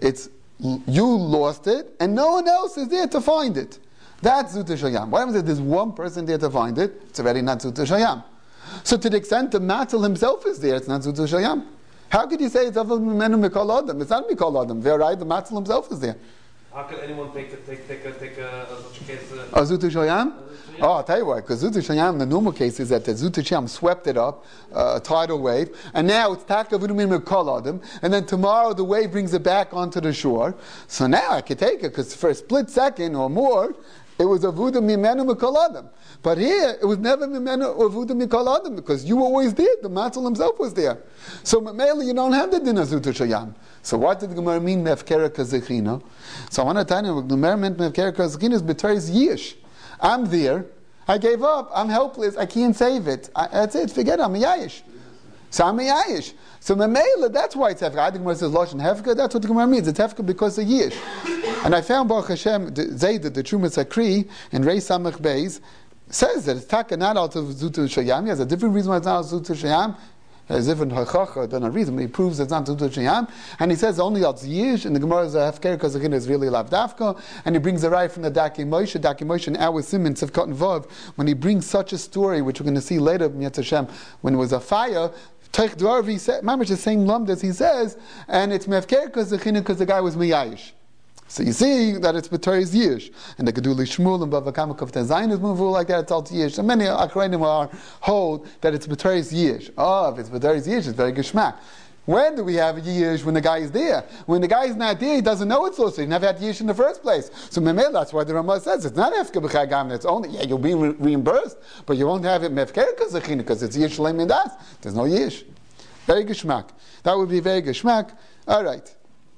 It's you lost it, and no one else is there to find it. That's Zuta Shayam. What happens if there's one person there to find it? It's already not Zuta Shayam. So to the extent the Matzil himself is there, it's not Zuta Shayam. How could you say it's Aval Mimenu Mikol Adam? It's not Mikol Adam. They're right, the Matzil himself is there. How can anyone take such a case? Zuta Shayam? Oh, I'll tell you why. Because Zuta Shayam, the normal case is that the Zuta Shayam swept it up, a tidal wave, and now it's Taka Vudumin Mikol Adam, and then tomorrow the wave brings it back onto the shore. So now I could take it, because for a split second or more, it was Avuda Mimenu Mikol Adam. But here, it was never Mimenu Avuda Mikol Adam, because you were always there, the Matzil himself was there. So Mamela, you don't have the din of Zuta Shayam. So what did the Gemara mean, Mefkera Kazechina? So I want to tell you, the Gemara meant Mefkera Kazechina is B'teres Yish. I'm there, I gave up, I'm helpless, I can't save it. That's it, forget it, I'm a Yayish. So I'm a Yayish. So Mamela, that's why it's Hefka. I think Gemara says Lashon Hefka, that's what the Gemara means. It's Hefka because of Yish. And I found Baruch Hashem, Zayda, the Trumas Sakri, in Rei Samach Beis, says that it's Taka not out of Zuta Shayam. He has a different reason why it's not out of Zuta Shayam. There's different hachacha than a reason, but he proves it's not Zuta Shayam. And he says only al Yish, and the Gemara is a Hefker because again is really Lavdafka. And he brings a right from the Daki Moshe in our Simmons of Cotton Vav, when he brings such a story, which we're going to see later, Yetz Hashem, when it was a fire. Teich Dwarvi said, Mamish the same lumdas he says, and it's Mefker because the guy was Miyayish. So you see that it's B'teres Yish. And the Geduli Shmuel and Bava Kama Kofta Zayin is moving like that, it's all Yish. And many Akrainim are hold that it's B'teres Yish. Oh, if it's B'teres Yish, it's very Geshmak. When do we have Yish? When the guy is there. When the guy is not there, he doesn't know it's also. He never had Yish in the first place. So Memel, that's why the Ramah says it's not Efka B'chagam, it's only, you'll be reimbursed, but you won't have it Mefker Kazachina, because it's Yish Leim and Das. There's no Yish. Very Geshmak. That would be very Geshmak. Alright.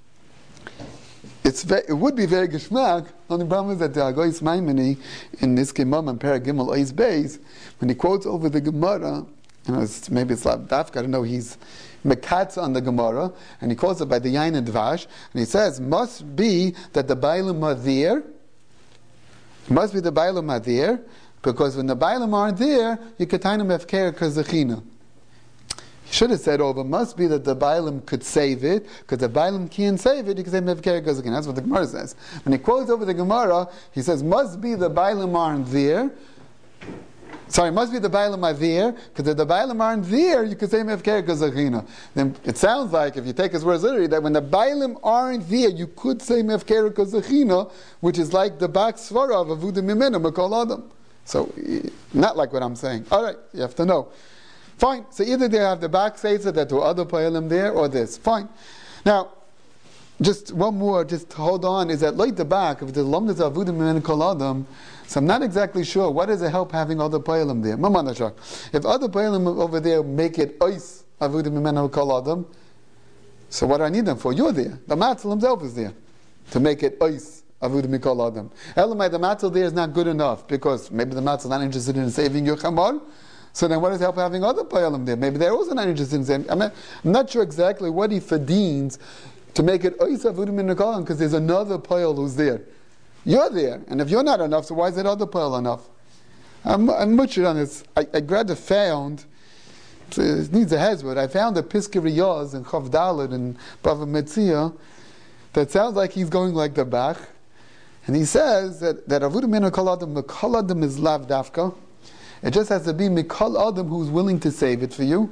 It would be very geschmack. Only problem is that the Agois Maimoni in this Gemara and Parag Gimel Ois Beis, when he quotes over the Gemara, maybe it's Lav Dafka, I don't know, he's Mekatz on the Gemara, and he quotes it by the Yain and Dvash, and he says, must be that the Bailam are there, because when the Bailam aren't there, you could tie them Efker Kazachina. He should have said over, must be that the Bailam could save it, because the Bailam can't save it, you can say Mevker Gazakin. That's what the Gemara says. When he quotes over the Gemara, he says, must be the Bailam aren't there. Sorry, must be the Bailam are there, because if the Bailam aren't there, you could say Mevker Gazachina. Then it sounds like, if you take his words literally, that when the Bailam aren't there, you could say Mevker Gazachina, which is like the Bak Svara of Avuda Mimena, Makol Adam. So, not like what I'm saying. Alright, you have to know. Fine. So either they have the back seitzer that there were other payalim there, or this. Fine. Now, just one more, just hold on, is that like the back, if the lomdas avudim min kol adam, so I'm not exactly sure, what does it help having other payalim there? Mamanashak. If other payalim over there make it ois avudim min kol adam, so what do I need them for? You're there. The matzil himself is there to make it ois avudim min kol adam. Elamai, the matzil there is not good enough, because maybe the matzil is not interested in saving your chamor. So then what does help having other payalim there? Maybe they're also not interested in saying, I'm not sure exactly what he fadins to make it ois avudim min kol adam, because there's another payal who's there. You're there, and if you're not enough, so why is that other payal enough? I'm butchered on this. I grabbed a found, it needs a hezbollah, I found a Piskei Riyaz in Chav Dalet and Bava Metzia that sounds like he's going like the Bach, and he says that avudim min kol adam, the kol adam is lav dafka. It just has to be mikol adam who's willing to save it for you.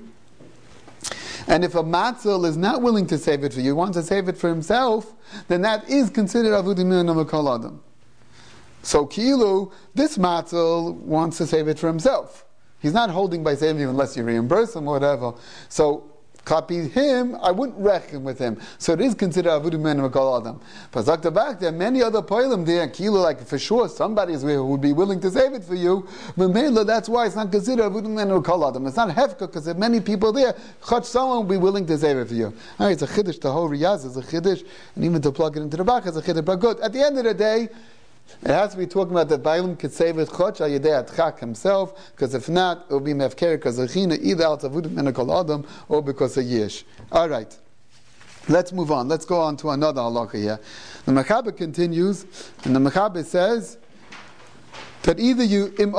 And if a matzil is not willing to save it for you, wants to save it for himself, then that is considered avudim min mikol adam. So kilu, this matzil wants to save it for himself. He's not holding by saving you unless you reimburse him or whatever. So copy him, I wouldn't reckon with him. So it is considered avudim min mikol adam. But Zakta back, there are many other poilim there, kilu, like for sure somebody who would be willing to save it for you. But Mela, that's why it's not considered avudim min mikol adam. It's not hefka, because there are many people there. Chach, someone will be willing to save it for you. All right, it's a chiddush. The whole riyaz is a chiddush, and even to plug it into the back is a chiddush. But good. At the end of the day, it has to be talking about that Bailam could save it Chotch al Yedei Atchak himself, because if not, it will be Mefker Kazachina, either out of Avudim min kol adam, or because of Yish. Alright. Let's move on. Let's go on to another halacha here. The Mechaber continues, and the Mechaber says that either you, if you're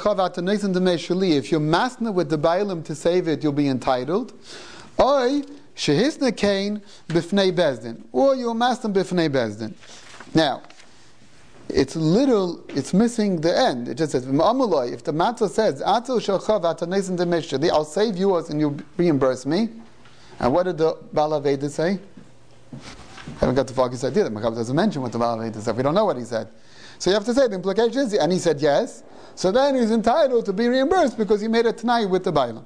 masna with the Bailam to save it, you'll be entitled, or Shehisna kain b'fnei bezdin, or you mastam b'fnei bezdin. Now, it's missing the end. It just says, if the matzah says, I'll save yours and you reimburse me. And what did the Baal Aveda say? I haven't got the focus idea. The Machaber doesn't mention what the Baal Aveda said. We don't know what he said. So you have to say the implication is, and he said yes. So then he's entitled to be reimbursed because he made a t'nai with the Bailam.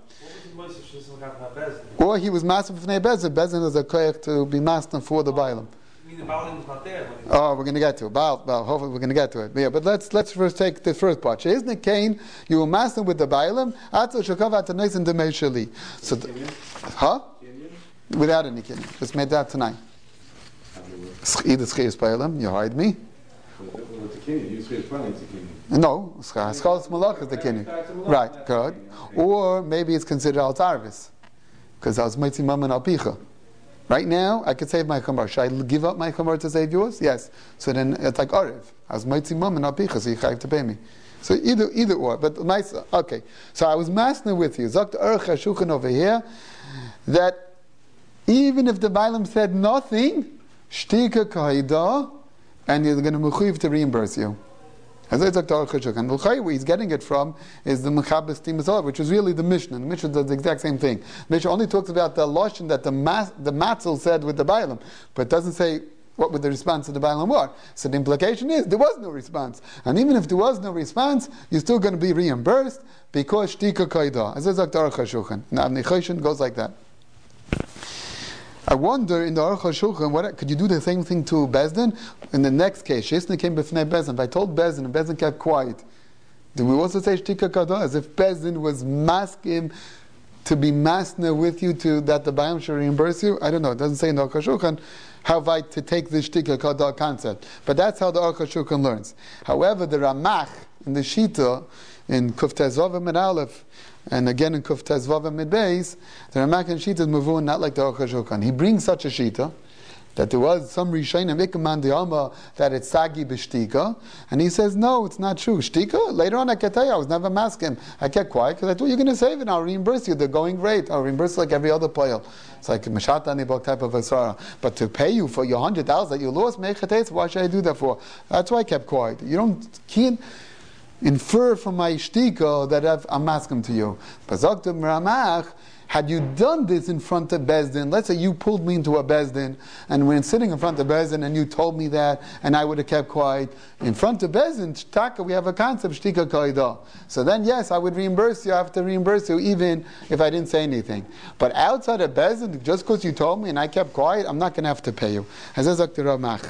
Or he was master for Fnei Bezin. Bezin is a koyach to be master for the Bailam. Oh, we're going to get to it. Hopefully we're going to get to it. But yeah, but let's first take the first part. She'izne kain, you will master with the Bailam. Atzal shakav atanais and demei sheli. So, without any kinyan. Just made that tonight. Either schiyas Bailam, you hide me. No, Schalas Malach is the kinyan. Right, good. Or maybe it's considered al tarvis, because I was mitzi mam and al picha. Right now, I could save my chamor. Should I give up my chamor to save yours? Yes. So then it's like Ariv. I was mitzi mam and al picha, so you have to pay me. So either or. But nice. Okay. So I was masking with you. Zok Aruch HaShulchan over here that even if the Bailam said nothing, shtika kaidah, and you're going to mechuyev to reimburse you. As I talked to Aruch HaShulchan, where he's getting it from is the Mechaber Stimas, which is really the Mishnah. The Mishnah does the exact same thing. The Mishnah only talks about the lashon that the Matzel said with the Bailam, but it doesn't say what would the response to the Bailam were. So the implication is there was no response, and even if there was no response, you're still going to be reimbursed because shtika kaidah. As I talked to Aruch HaShulchan, now Avnei Choshen goes like that. I wonder in the Aruch HaShulchan, could you do the same thing to Bezdin? In the next case, Sheisna came b'fnei Bezdin. If I told Bezdin and Bezdin kept quiet, do we also say Shtika Kadah? As if Bezdin was masking to be masna with you to that the Bayam should reimburse you? I don't know. It doesn't say in the Aruch HaShulchan how weit to take the Shtika Kadah concept. But that's how the Aruch HaShulchan learns. However, the Ramach in the Shita, in Kuf Tezvav and Aleph, and again in Kuf Tezvav and Beis, the Ramak and Shita is Mavun, not like the Aruch HaShulchan. He brings such a Shita that there was some Rishonim Ikaman D'Alma that it's Sagi b'Shtika, and he says, no, it's not true. Shtika? Later on I can tell you, I was never masking. I kept quiet because I thought you're going to save it, I'll reimburse you. They're going great. I'll reimburse like every other poil. It's like a Mashata Nibok type of Asara. But to pay you for your $100 that you lost, why should I do that for? That's why I kept quiet. You can't infer from my shtika that I'm masking to you. But Zoktim Ramach, had you done this in front of Bezdin, let's say you pulled me into a Bezdin, and we're sitting in front of Bezdin, and you told me that, and I would have kept quiet. In front of Bezdin, Shtaka, we have a concept, Shtika Kaidah. So then, yes, I would reimburse you, I have to reimburse you, even if I didn't say anything. But outside of Bezdin, just because you told me and I kept quiet, I'm not going to have to pay you. As Zoktim Ramach.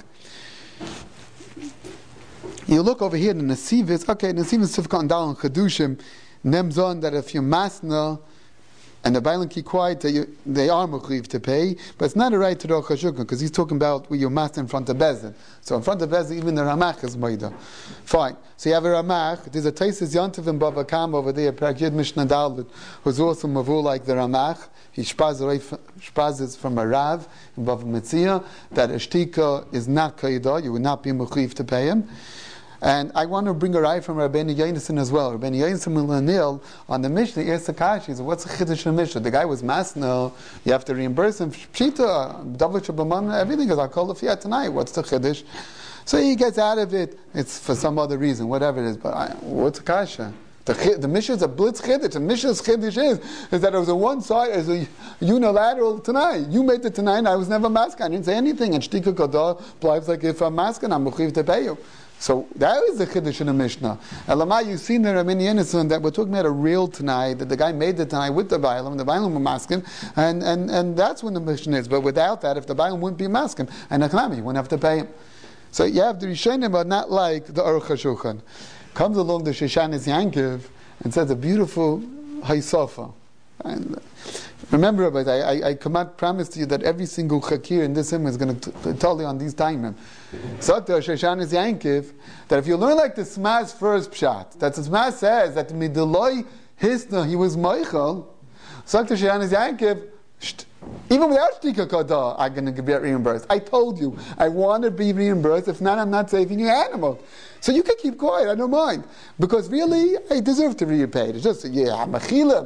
You look over here in the Nesivis, okay, Nesivis Sivka and Dal and Chedushim, Nemzon, that if you're masna, and the Bailam keep quiet, they are mechuyev to pay, but it's not a right to the Aruch HaShulchan, because he's talking about with your master in front of Bezdin. So in front of Bezdin, even the Ramach is Maida. Fine. So you have a Ramach, there's a Taisis Yantiv and Bava Kam over there, Pragyid Mishnah Dalit, who's also Mavul like the Ramach. He shpazes from a Rav in Bava Metzia, that a shtika is not Kaidah, you would not be mechuyev to pay him. And I want to bring a raya from Rabbeinu Yonason as well. Rabbeinu Yonason Milanil on the Mishnah, he asked Akash, he said, what's the Chiddush in the Mishnah? The guy was masno, you have to reimburse him. Pshita, David Shabbaman, everything is, I'll call the fiat tonight. What's the Chiddush? So he gets out of it, it's for some other reason, whatever it is. But what's Akasha? The Mishnah is a blitz Chiddush. The Mishnah's Chiddush is that it was a one side, as a unilateral tonight. You made it tonight, and I was never masking. I didn't say anything. And Shtika Kodah applies like if I'm masking, I'm mechuyev to pay you. So that is the Chiddush in the Mishnah. Elamai, you've seen the Rabbeinu Yonason that we're talking about a real tonight, that the guy made the tonight with the Bailam, the Bailam were masking, and that's when the Mishnah is. But without that, if the Bailam wouldn't be masking, and Achlami, you wouldn't have to pay him. So you have the Rishonim, but not like the Aruch HaShulchan. Comes along the Shoshanis Yankiv and says a beautiful Haysofa. And remember, but I promise to you that every single chakir in this hymn is going to tell you on these timing. So the Shoshanis Yankiv, that if you learn like the Smaz first pshat, that the Smaz says that midoloi hisna he was Michael. So the Shoshanis Yankiv, Even without Shtika Kodah, I'm going to get reimbursed. I told you, I want to be reimbursed. If not, I'm not saving your animal. So you can keep quiet, I don't mind. Because really, I deserve to be repaid. It's just, I was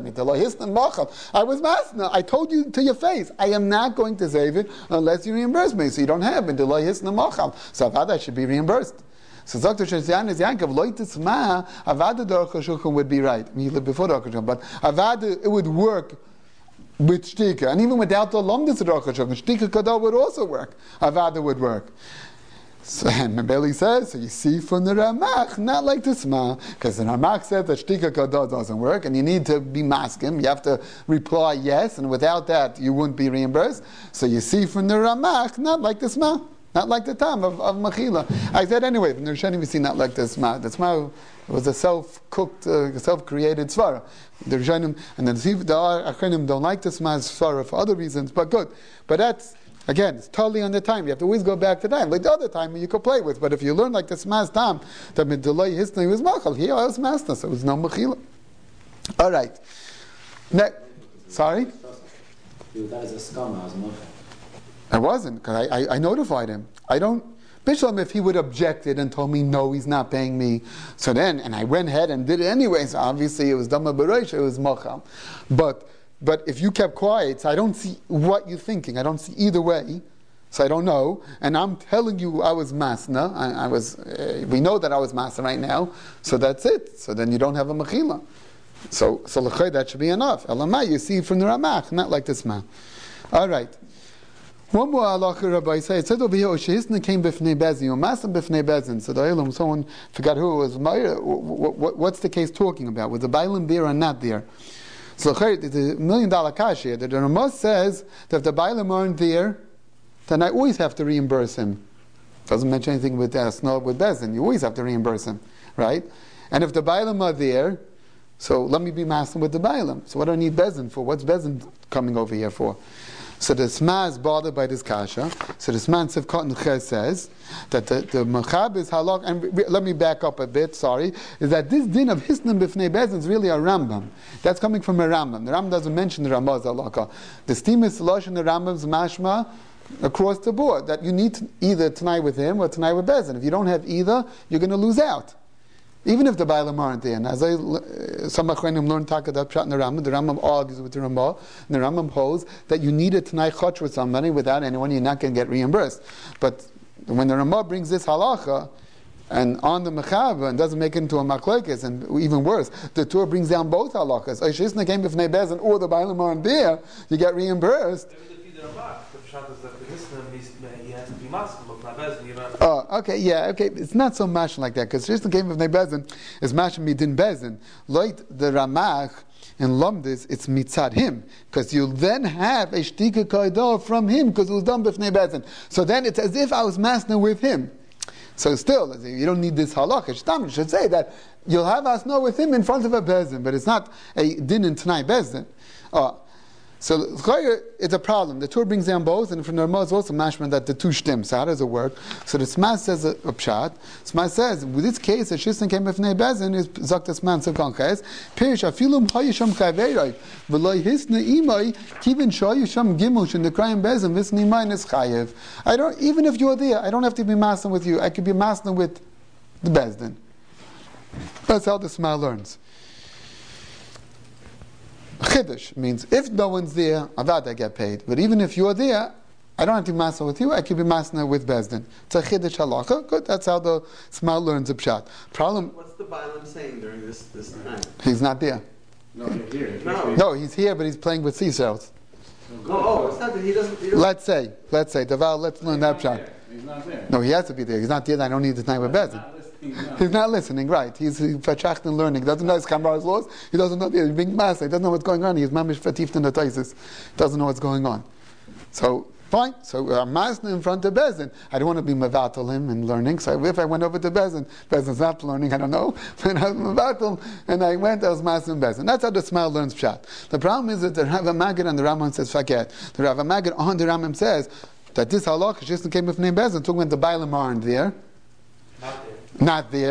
masna. I told you to your face, I am not going to save it unless you reimburse me. So you don't have it. So Avada should be reimbursed. So Dr. Shazyan is Yankov, Loitisma, Avada Doruch HaShulchan would be right. He lived before Doruch HaShulchan, but Avada, it would work with Shtika. And even without the Lomdus Doruch HaShulchan, Shtika Kadah would also work. Avada would work. So Mabeli says, so you see from the Ramach, not like the Sma, because the Ramach said that Shtika Kadah doesn't work, and you need to be maskim. You have to reply yes, and without that, you wouldn't be reimbursed. So you see from the Ramach, not like the Sma. Not like the time of Mechila. I said anyway, from the Rishonim we see not like the Sma. The Sma was a self-cooked, self-created Svara. The Rishonim and the Achronim don't like the Sma's Svara for other reasons, but good. But that's, again, it's totally on the time. You have to always go back to time. Like the other time you could play with. But if you learn like the Sma's time, that Middelay Hisnei was Machal, he was Master, so it was no Mechila. All right. Sorry? That is a scum, as Machal. I wasn't, because I notified him. I don't, Bishlam, if he would have objected and told me, no, he's not paying me, so then, and I went ahead and did it anyway, so obviously it was Dhamma B'Rosh, it was Macham. But if you kept quiet, so I don't see what you're thinking, I don't see either way, so I don't know, and I'm telling you I was Masna, we know that I was Masna right now, so that's it, so then you don't have a Mechila. So l'chay, that should be enough. Elamai, you see from the Ramach, not like this man. All right. One more halacha Rabbi say. It said over here, Oshehisna came b'fnei bezin, or Masim b'fnei bezin. So the Eilim, someone forgot who it was. What's the case talking about? Was the Bailam there or not there? So it's $1 million kash here. The Ramah says that if the Bailam aren't there, then I always have to reimburse him. Doesn't mention anything with Snow with bezin. You always have to reimburse him, right? And if the Bailam are there, so let me be Masim with the Bailam. So what do I need bezin for? What's bezin coming over here for? So the Sma is bothered by this kasha. So the Sma in Sivkot Neches says that the Machab is halak, and let me back up a bit, sorry, is that this din of Hisnam B'fnei Bezin is really a Rambam. That's coming from a Rambam. The Rambam doesn't mention the Ramah's halakha. The steam is Salosh in the Rambam's mashma across the board, that you need to either tonight with him or tonight with Bezin. If you don't have either, you're going to lose out. Even if the Bailam aren't there. And as some Achronim learn Takadat Pshat in the Rambam argues with the Ramah, and the Rambam holds that you need a Tanai Chotch with somebody, without anyone you're not going to get reimbursed. But when the Ramah brings this halacha, and on the Mechava, and doesn't make it into a Machlokes, and even worse, the Torah brings down both halachas. Oishishna came b'fnei bezin, or the Bailam aren't there, you get reimbursed. Oh, okay, yeah, okay. It's not so much like that, because Shishna came b'fnei bezin is mash midin bezin. Like the Ramach in Lomdis, it's mitzad him, because you'll then have a shtika kaidah from him, because it was done b'fnei bezin. So then it's as if I was masna with him. So still, you don't need this halakha. Shtam, you should say that you'll have asno with him in front of a bezin, but it's not a din in Tanai bezin. So it's a problem. The Torah brings down both, and from the Ramah is also mashman that the two shtim. So how does it work? So the Sma says a pshat. Sma says, with this case, a shistan came b'fnei bezin is zaktas man sevkanches. Pirish afilum hayisham chaveiroi v'loy hisna imoi kivin shoyisham gimush in the crying bezin visni minus chayev. I don't, even if you're there, I don't have to be masna with you. I could be masna with the bezdin. That's how the Sma learns. Chiddush means if no one's there, Avada get paid. But even if you're there, I don't have to be masna with you, I can be masna with Bezdin. It's a Chiddush halacha. Good, that's how the Sma learns a pshat. Problem. What's the Bailam saying during this time? He's not there. No, he's here. No, he's here, but he's playing with seashells. It's not that he doesn't. Let's say, Deval, let's learn that pshat. He's not there. No, he has to be there. He's not there, I don't need the time with Bezdin. He's not listening, right? He's vertracht and learning. He doesn't know his Kamara's laws. He doesn't know, he's being master. He doesn't know what's going on. He's mamish fatifta in the taisis. He doesn't know what's going on. So, fine. So, I'm master in front of Bezin. I don't want to be mavatal him and learning. So, if I went over to Bezin, Bezin's not learning, I don't know. When I was mavatal and I went, I was master in Bezin. That's how the Sma learns pshat. The problem is that the Rav Magid and the Rambam says, forget. The Rav Magid on the Rambam says that this halach, just came with name Bezin, talking about the Bailam aren't there. Not there. Not there.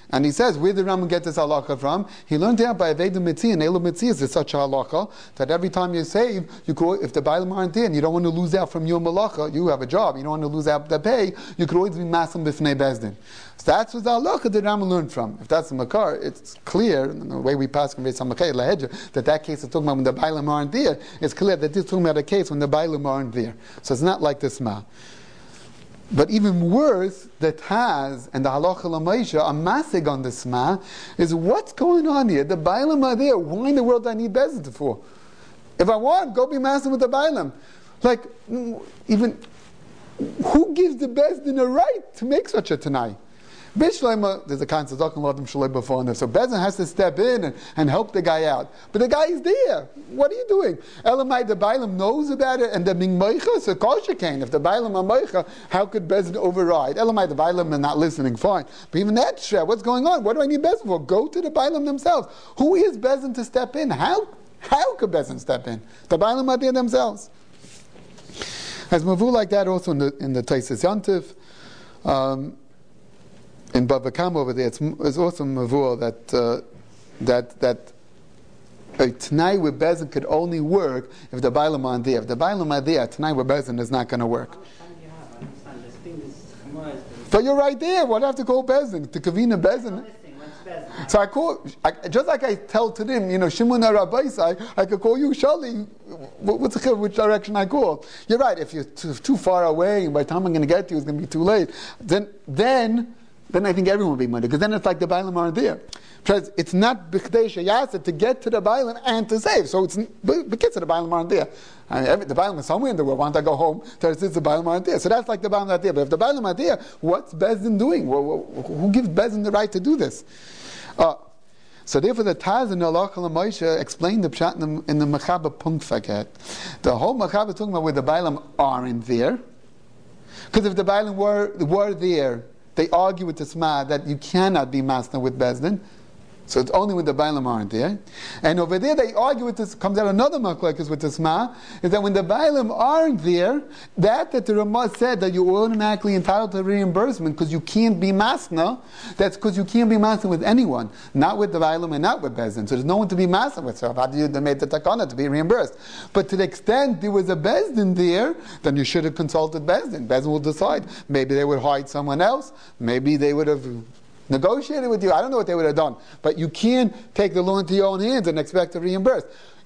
And he says, where did Rambam get this halacha from? He learned out by Aveda Mitzvah, and Elu Mitzvah is such a halacha that every time you save, you go, if the Bailam aren't there and you don't want to lose out from your malacha, you have a job, you don't want to lose out the pay, you could always be masam b'fnei bezdin. So that's what the halacha that Rambam learned from. If that's the makar, it's clear, in the way we pass from Beis HaMakay Lahedja, that case is talking about when the Bailam aren't there. It's clear that this is talking about a case when the Bailam aren't there. So it's not like the Sma. But even worse, the Taz and the Halacha L'Maisha are massig on the Sma, is what's going on here? The Bailam are there. Why in the world do I need Bezin for? If I want, go be massig with the Bailam. Like, even, who gives the Bezdin a right to make such a Tanai? Bishleima, there's a concept talking about them shalei before, so Bezin has to step in and help the guy out. But the guy is there. What are you doing? Elamai, the Bailam knows about it, and the Ming Meicha, so Kosher can. If the Bailam are Meicha, how could Bezin override? Elamai, the Bailam are not listening, fine. But even that shit, what's going on? What do I need Bezin for? Go to the Bailam themselves. Who is Bezin to step in? How could Bezin step in? The Bailam are there themselves. As Mavu like that also in the Taisis Yantiv, in Bava Kama over there, it's also mavur that a Tanai with Bezin could only work if the Bailam aren't there. If the Bailam are there, Tanai with Bezin is not going to work. So you're right there. What have to call Bezin? To Kavina Bezin. So just like I tell to them, Shimon Arabaisai, I could call you Shali. Which direction I call? You're right. If you're too far away, by the time I'm going to get to you, it's going to be too late. Then I think everyone will be money, because then it's like the Bailam aren't there. Because it's not B'chdei Sheyasa to get to the Bailam and to save. So it's because the Bailam aren't there. The Bailam is somewhere in the world. Why don't I go home? The Bailam aren't there. So that's like the Bailam aren't there. But if the Bailam are there, what's Bezdin doing? Who gives Bezdin the right to do this? So therefore the Taz and the Halacha L'Moshe explain the Pshat in the Mechaba Punkt. The whole Mechaba is talking about where the Bailam aren't there. Because if the Bailam were there, they argue with the Sma that you cannot be master with Bezdin. So it's only when the Bailam aren't there. And over there they argue with this, comes out another machlokes with the Sma, is that when the Bailam aren't there, that the Ramah said that you're automatically entitled to reimbursement because you can't be master, that's because you can't be master with anyone, not with the Bailam and not with Bezdin. So there's no one to be master with. So how do you make the takana to be reimbursed? But to the extent there was a Bezdin there, then you should have consulted Bezdin. Bezdin will decide. Maybe they would hide someone else. Maybe they would have negotiated with you. I don't know what they would have done. But you can't take the law into your own hands and expect to reimburse.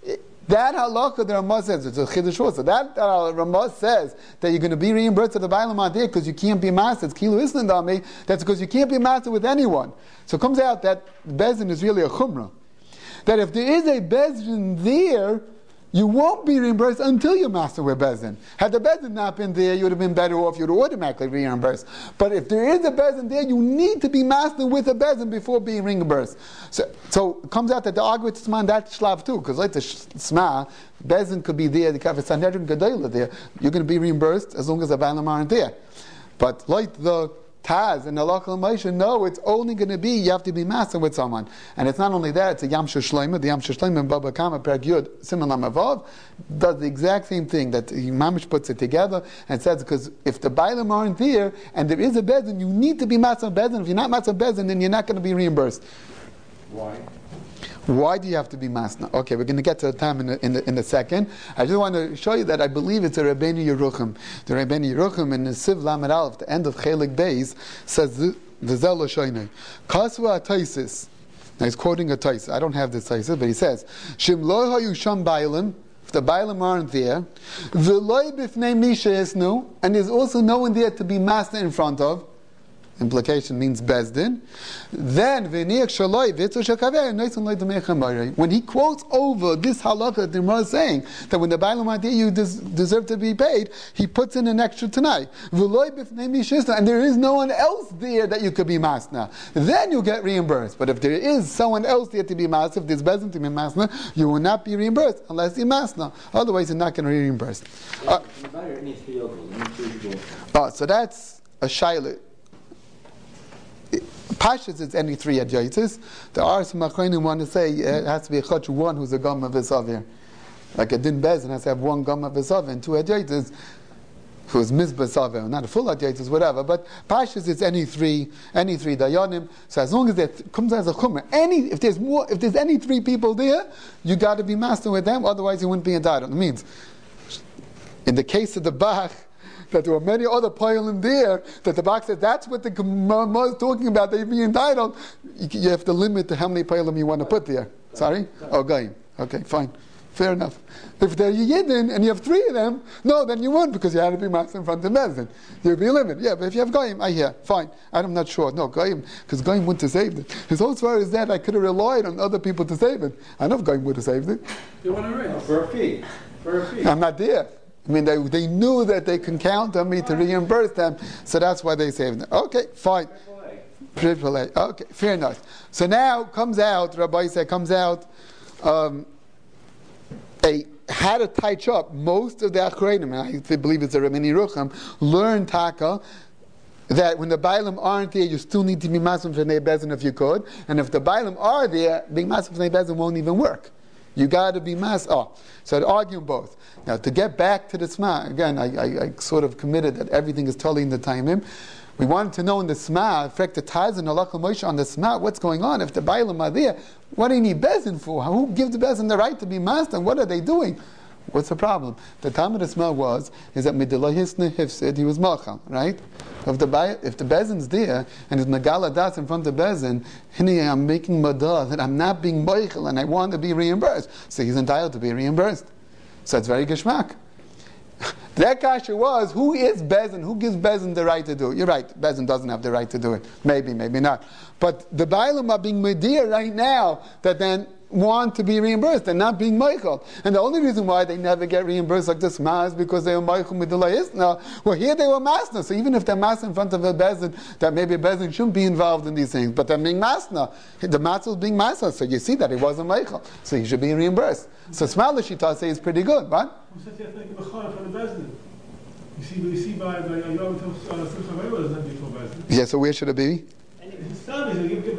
That halakha the Ramah says, it's a chiddush also. That Ramah says that you're going to be reimbursed to the Bailam Adeh because you can't be master. It's Kilu Island Dami. That's because you can't be master with anyone. So it comes out that Bezdin is really a chumrah. That if there is a Bezdin there, you won't be reimbursed until you master with Bezdin. Had the Bezdin not been there, you would have been better off. You would have automatically reimbursed. But if there is a Bezdin there, you need to be master with a Bezdin before being reimbursed. So it comes out that the argument is on that shlav too, because like the Sma, Bezdin could be there, the Kafir Sanhedrin Gedolah there. You're going to be reimbursed as long as the Bailam aren't there. But like the Taz and the Halacha L'Moshe, no, it's only going to be, you have to be master with someone. And it's not only that, it's a Yam Shloima. The Yam Shloima in Baba Kama, Perek Yud, Siman Lamavav, does the exact same thing, that Mamish puts it together and says, because if the Bailam aren't there, and there is a Bezdin, you need to be master of Bezdin. If you're not master of Bezdin, then you're not going to be reimbursed. Why? Why do you have to be masna? Okay, we're going to get to the time in a second. I just want to show you that I believe it's a Rabbeinu Yerucham. The Rabbeinu Yerucham in the Siv Lamed Aleph, the end of Chelik Beis, says the Zel Shoinei Kasva Taisis. Now he's quoting a Taisis. I don't have this Taisis, but he says Shim Lo Hayu Sham Bailim. If the Bailim aren't there, V'Loi Bifnei Misha Esnu, and there's also no one there to be master in front of. Implication means Bezdin. Then when he quotes over this halakha that the Ramah is saying that when the Bailam are there you deserve to be paid, he puts in an extra tonight. And there is no one else there that you could be masna. Then you get reimbursed. But if there is someone else there to be masna, if there's Bezdin to be masna, you will not be reimbursed unless you're masna. Otherwise you're not going to be reimbursed. So that's a shayla. Pashas, it's any three adjaitis. There are some achronim who want to say it has to be a chach one who's a gam of Esavir. Like a din bezin has to have one gam of Esavir and two adjaitis. if it was Mizbah Saveh, not a full Adyatis, whatever, but Pashas it's any three Dayanim. So as long as it comes as a Chumrah, if there's any three people there, you got to be master with them, otherwise you wouldn't be entitled. It means, in the case of the Bach, that there were many other Poyalim there, that the Bach says that's what the Gemara is talking about, they'd be entitled. You have to limit to how many Poyalim you want to put there. Sorry? Oh, Goyim. Okay, fine. Fair enough. If they're Yidden and you have three of them, no, then you won't because you had to be master in front of Bezdin. There'd be a limit. Yeah, but if you have Goyim, I hear. Fine. I'm not sure. No, Goyim, because Goyim wouldn't have saved it. His whole story is that I could have relied on other people to save it. I know if Goyim would have saved it. You want to raise? For a fee. I'm not there. I mean, they knew that they can count on me to reimburse them, so that's why they saved them. Okay, fine. Triple A. Okay, fair enough. So now Rabbi said, how to touch up most of the Achreinim, I believe it's a Ramini Rucham, learn Taka, that when the Bailam aren't there, you still need to be Masim Fnei Bezin if you could, and if the Bailam are there, being Masim Fnei Bezin won't even work. You got to be so I'd argue both. Now, to get back to the Sma, again, I sort of committed that everything is totally in the timing. We wanted to know in the Sma, effect the Taz and Allah Moshe on the Sma, what's going on? If the Bailam are there, what do you need Bezin for? Who gives the Bezin the right to be master? What are they doing? What's the problem? The time of the Sma is that Midillah Hisne Hifsid, he was Machal, right? If the Bezin's there, and it's Megala Das in front of Bezin, I'm making Madah, that I'm not being Meichel, and I want to be reimbursed. So he's entitled to be reimbursed. So it's very Geshmak. That kasha was, who is Bezin? Who gives Bezin the right to do it? You're right, Bezin doesn't have the right to do it. Maybe not. But the Bailam are being Medir right now, that then want to be reimbursed and not being Michael. And the only reason why they never get reimbursed like this is because they were Michael Midullah Isna. Well, here they were Masna. So even if they're Masna in front of a Bezin, that maybe a Bezin shouldn't be involved in these things. But they're being Masna. The Masna is being Masna. So you see that he wasn't Michael. So he should be reimbursed. So Smal Shita says is pretty good, right? Who says you have to make a Bechor for the Bezdin? You see by Yom Tov Simcha Re'ah is not before Bezdin. Yeah, so where should it be? It's not,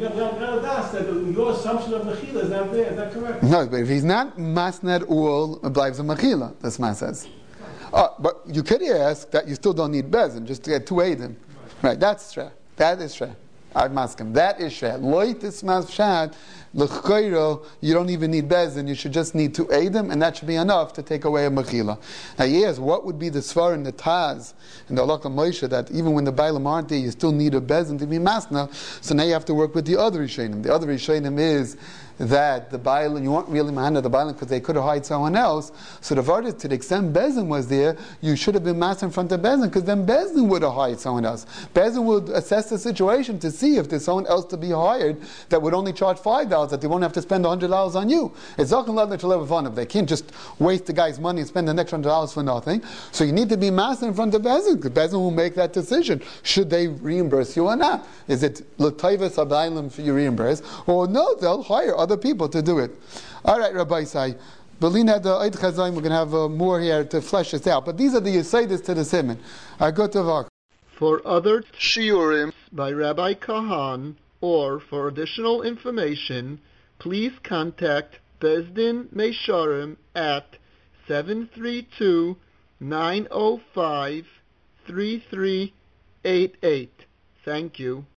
your assumption of Mechila is not there, is that correct? No, but if he's not Masnad Ul, it lives a Mechila, this man says. But you could ask that you still don't need Bezin, just to get two Eidim. Right, that's Sheh. That is Sheh. I'd ask him. That is Sheh. Loit Ismas Shad, L'chayro, you don't even need Bezin, you should just need two Eidim, and that should be enough to take away a Mechila. Now, yes, what would be the Svar and the Taz and the Allah Moshe that even when the Bailam aren't there, you still need a Bezin to be Masna, so now you have to work with the other Rishonim. The other Rishonim is that the Bailam, you weren't really Mahana the Bailam because they could have hired someone else. So the Vardis, to the extent Bezin was there, you should have been master in front of Bezin because then Bezin would have hired someone else. Bezin would assess the situation to see if there's someone else to be hired that would only charge $5, that they won't have to spend $100 on you. It's Zaken Ladner to live fun. They can't just waste the guy's money and spend the next $100 for nothing. So you need to be master in front of Bezin because Bezin will make that decision. Should they reimburse you or not? Is it L'Tayvas Abaylim for you reimburse? Or no, they'll hire other people to do it. All right, Rabbi Sai. Berlin had the Eid Chazayim. We're going to have more here to flesh this out. But these are the Yesaitis to the Siman. I go to Vak. For other shiurim by Rabbi Kahan, or for additional information, please contact Bezdin Meisharim at 732-905-3388. Thank you.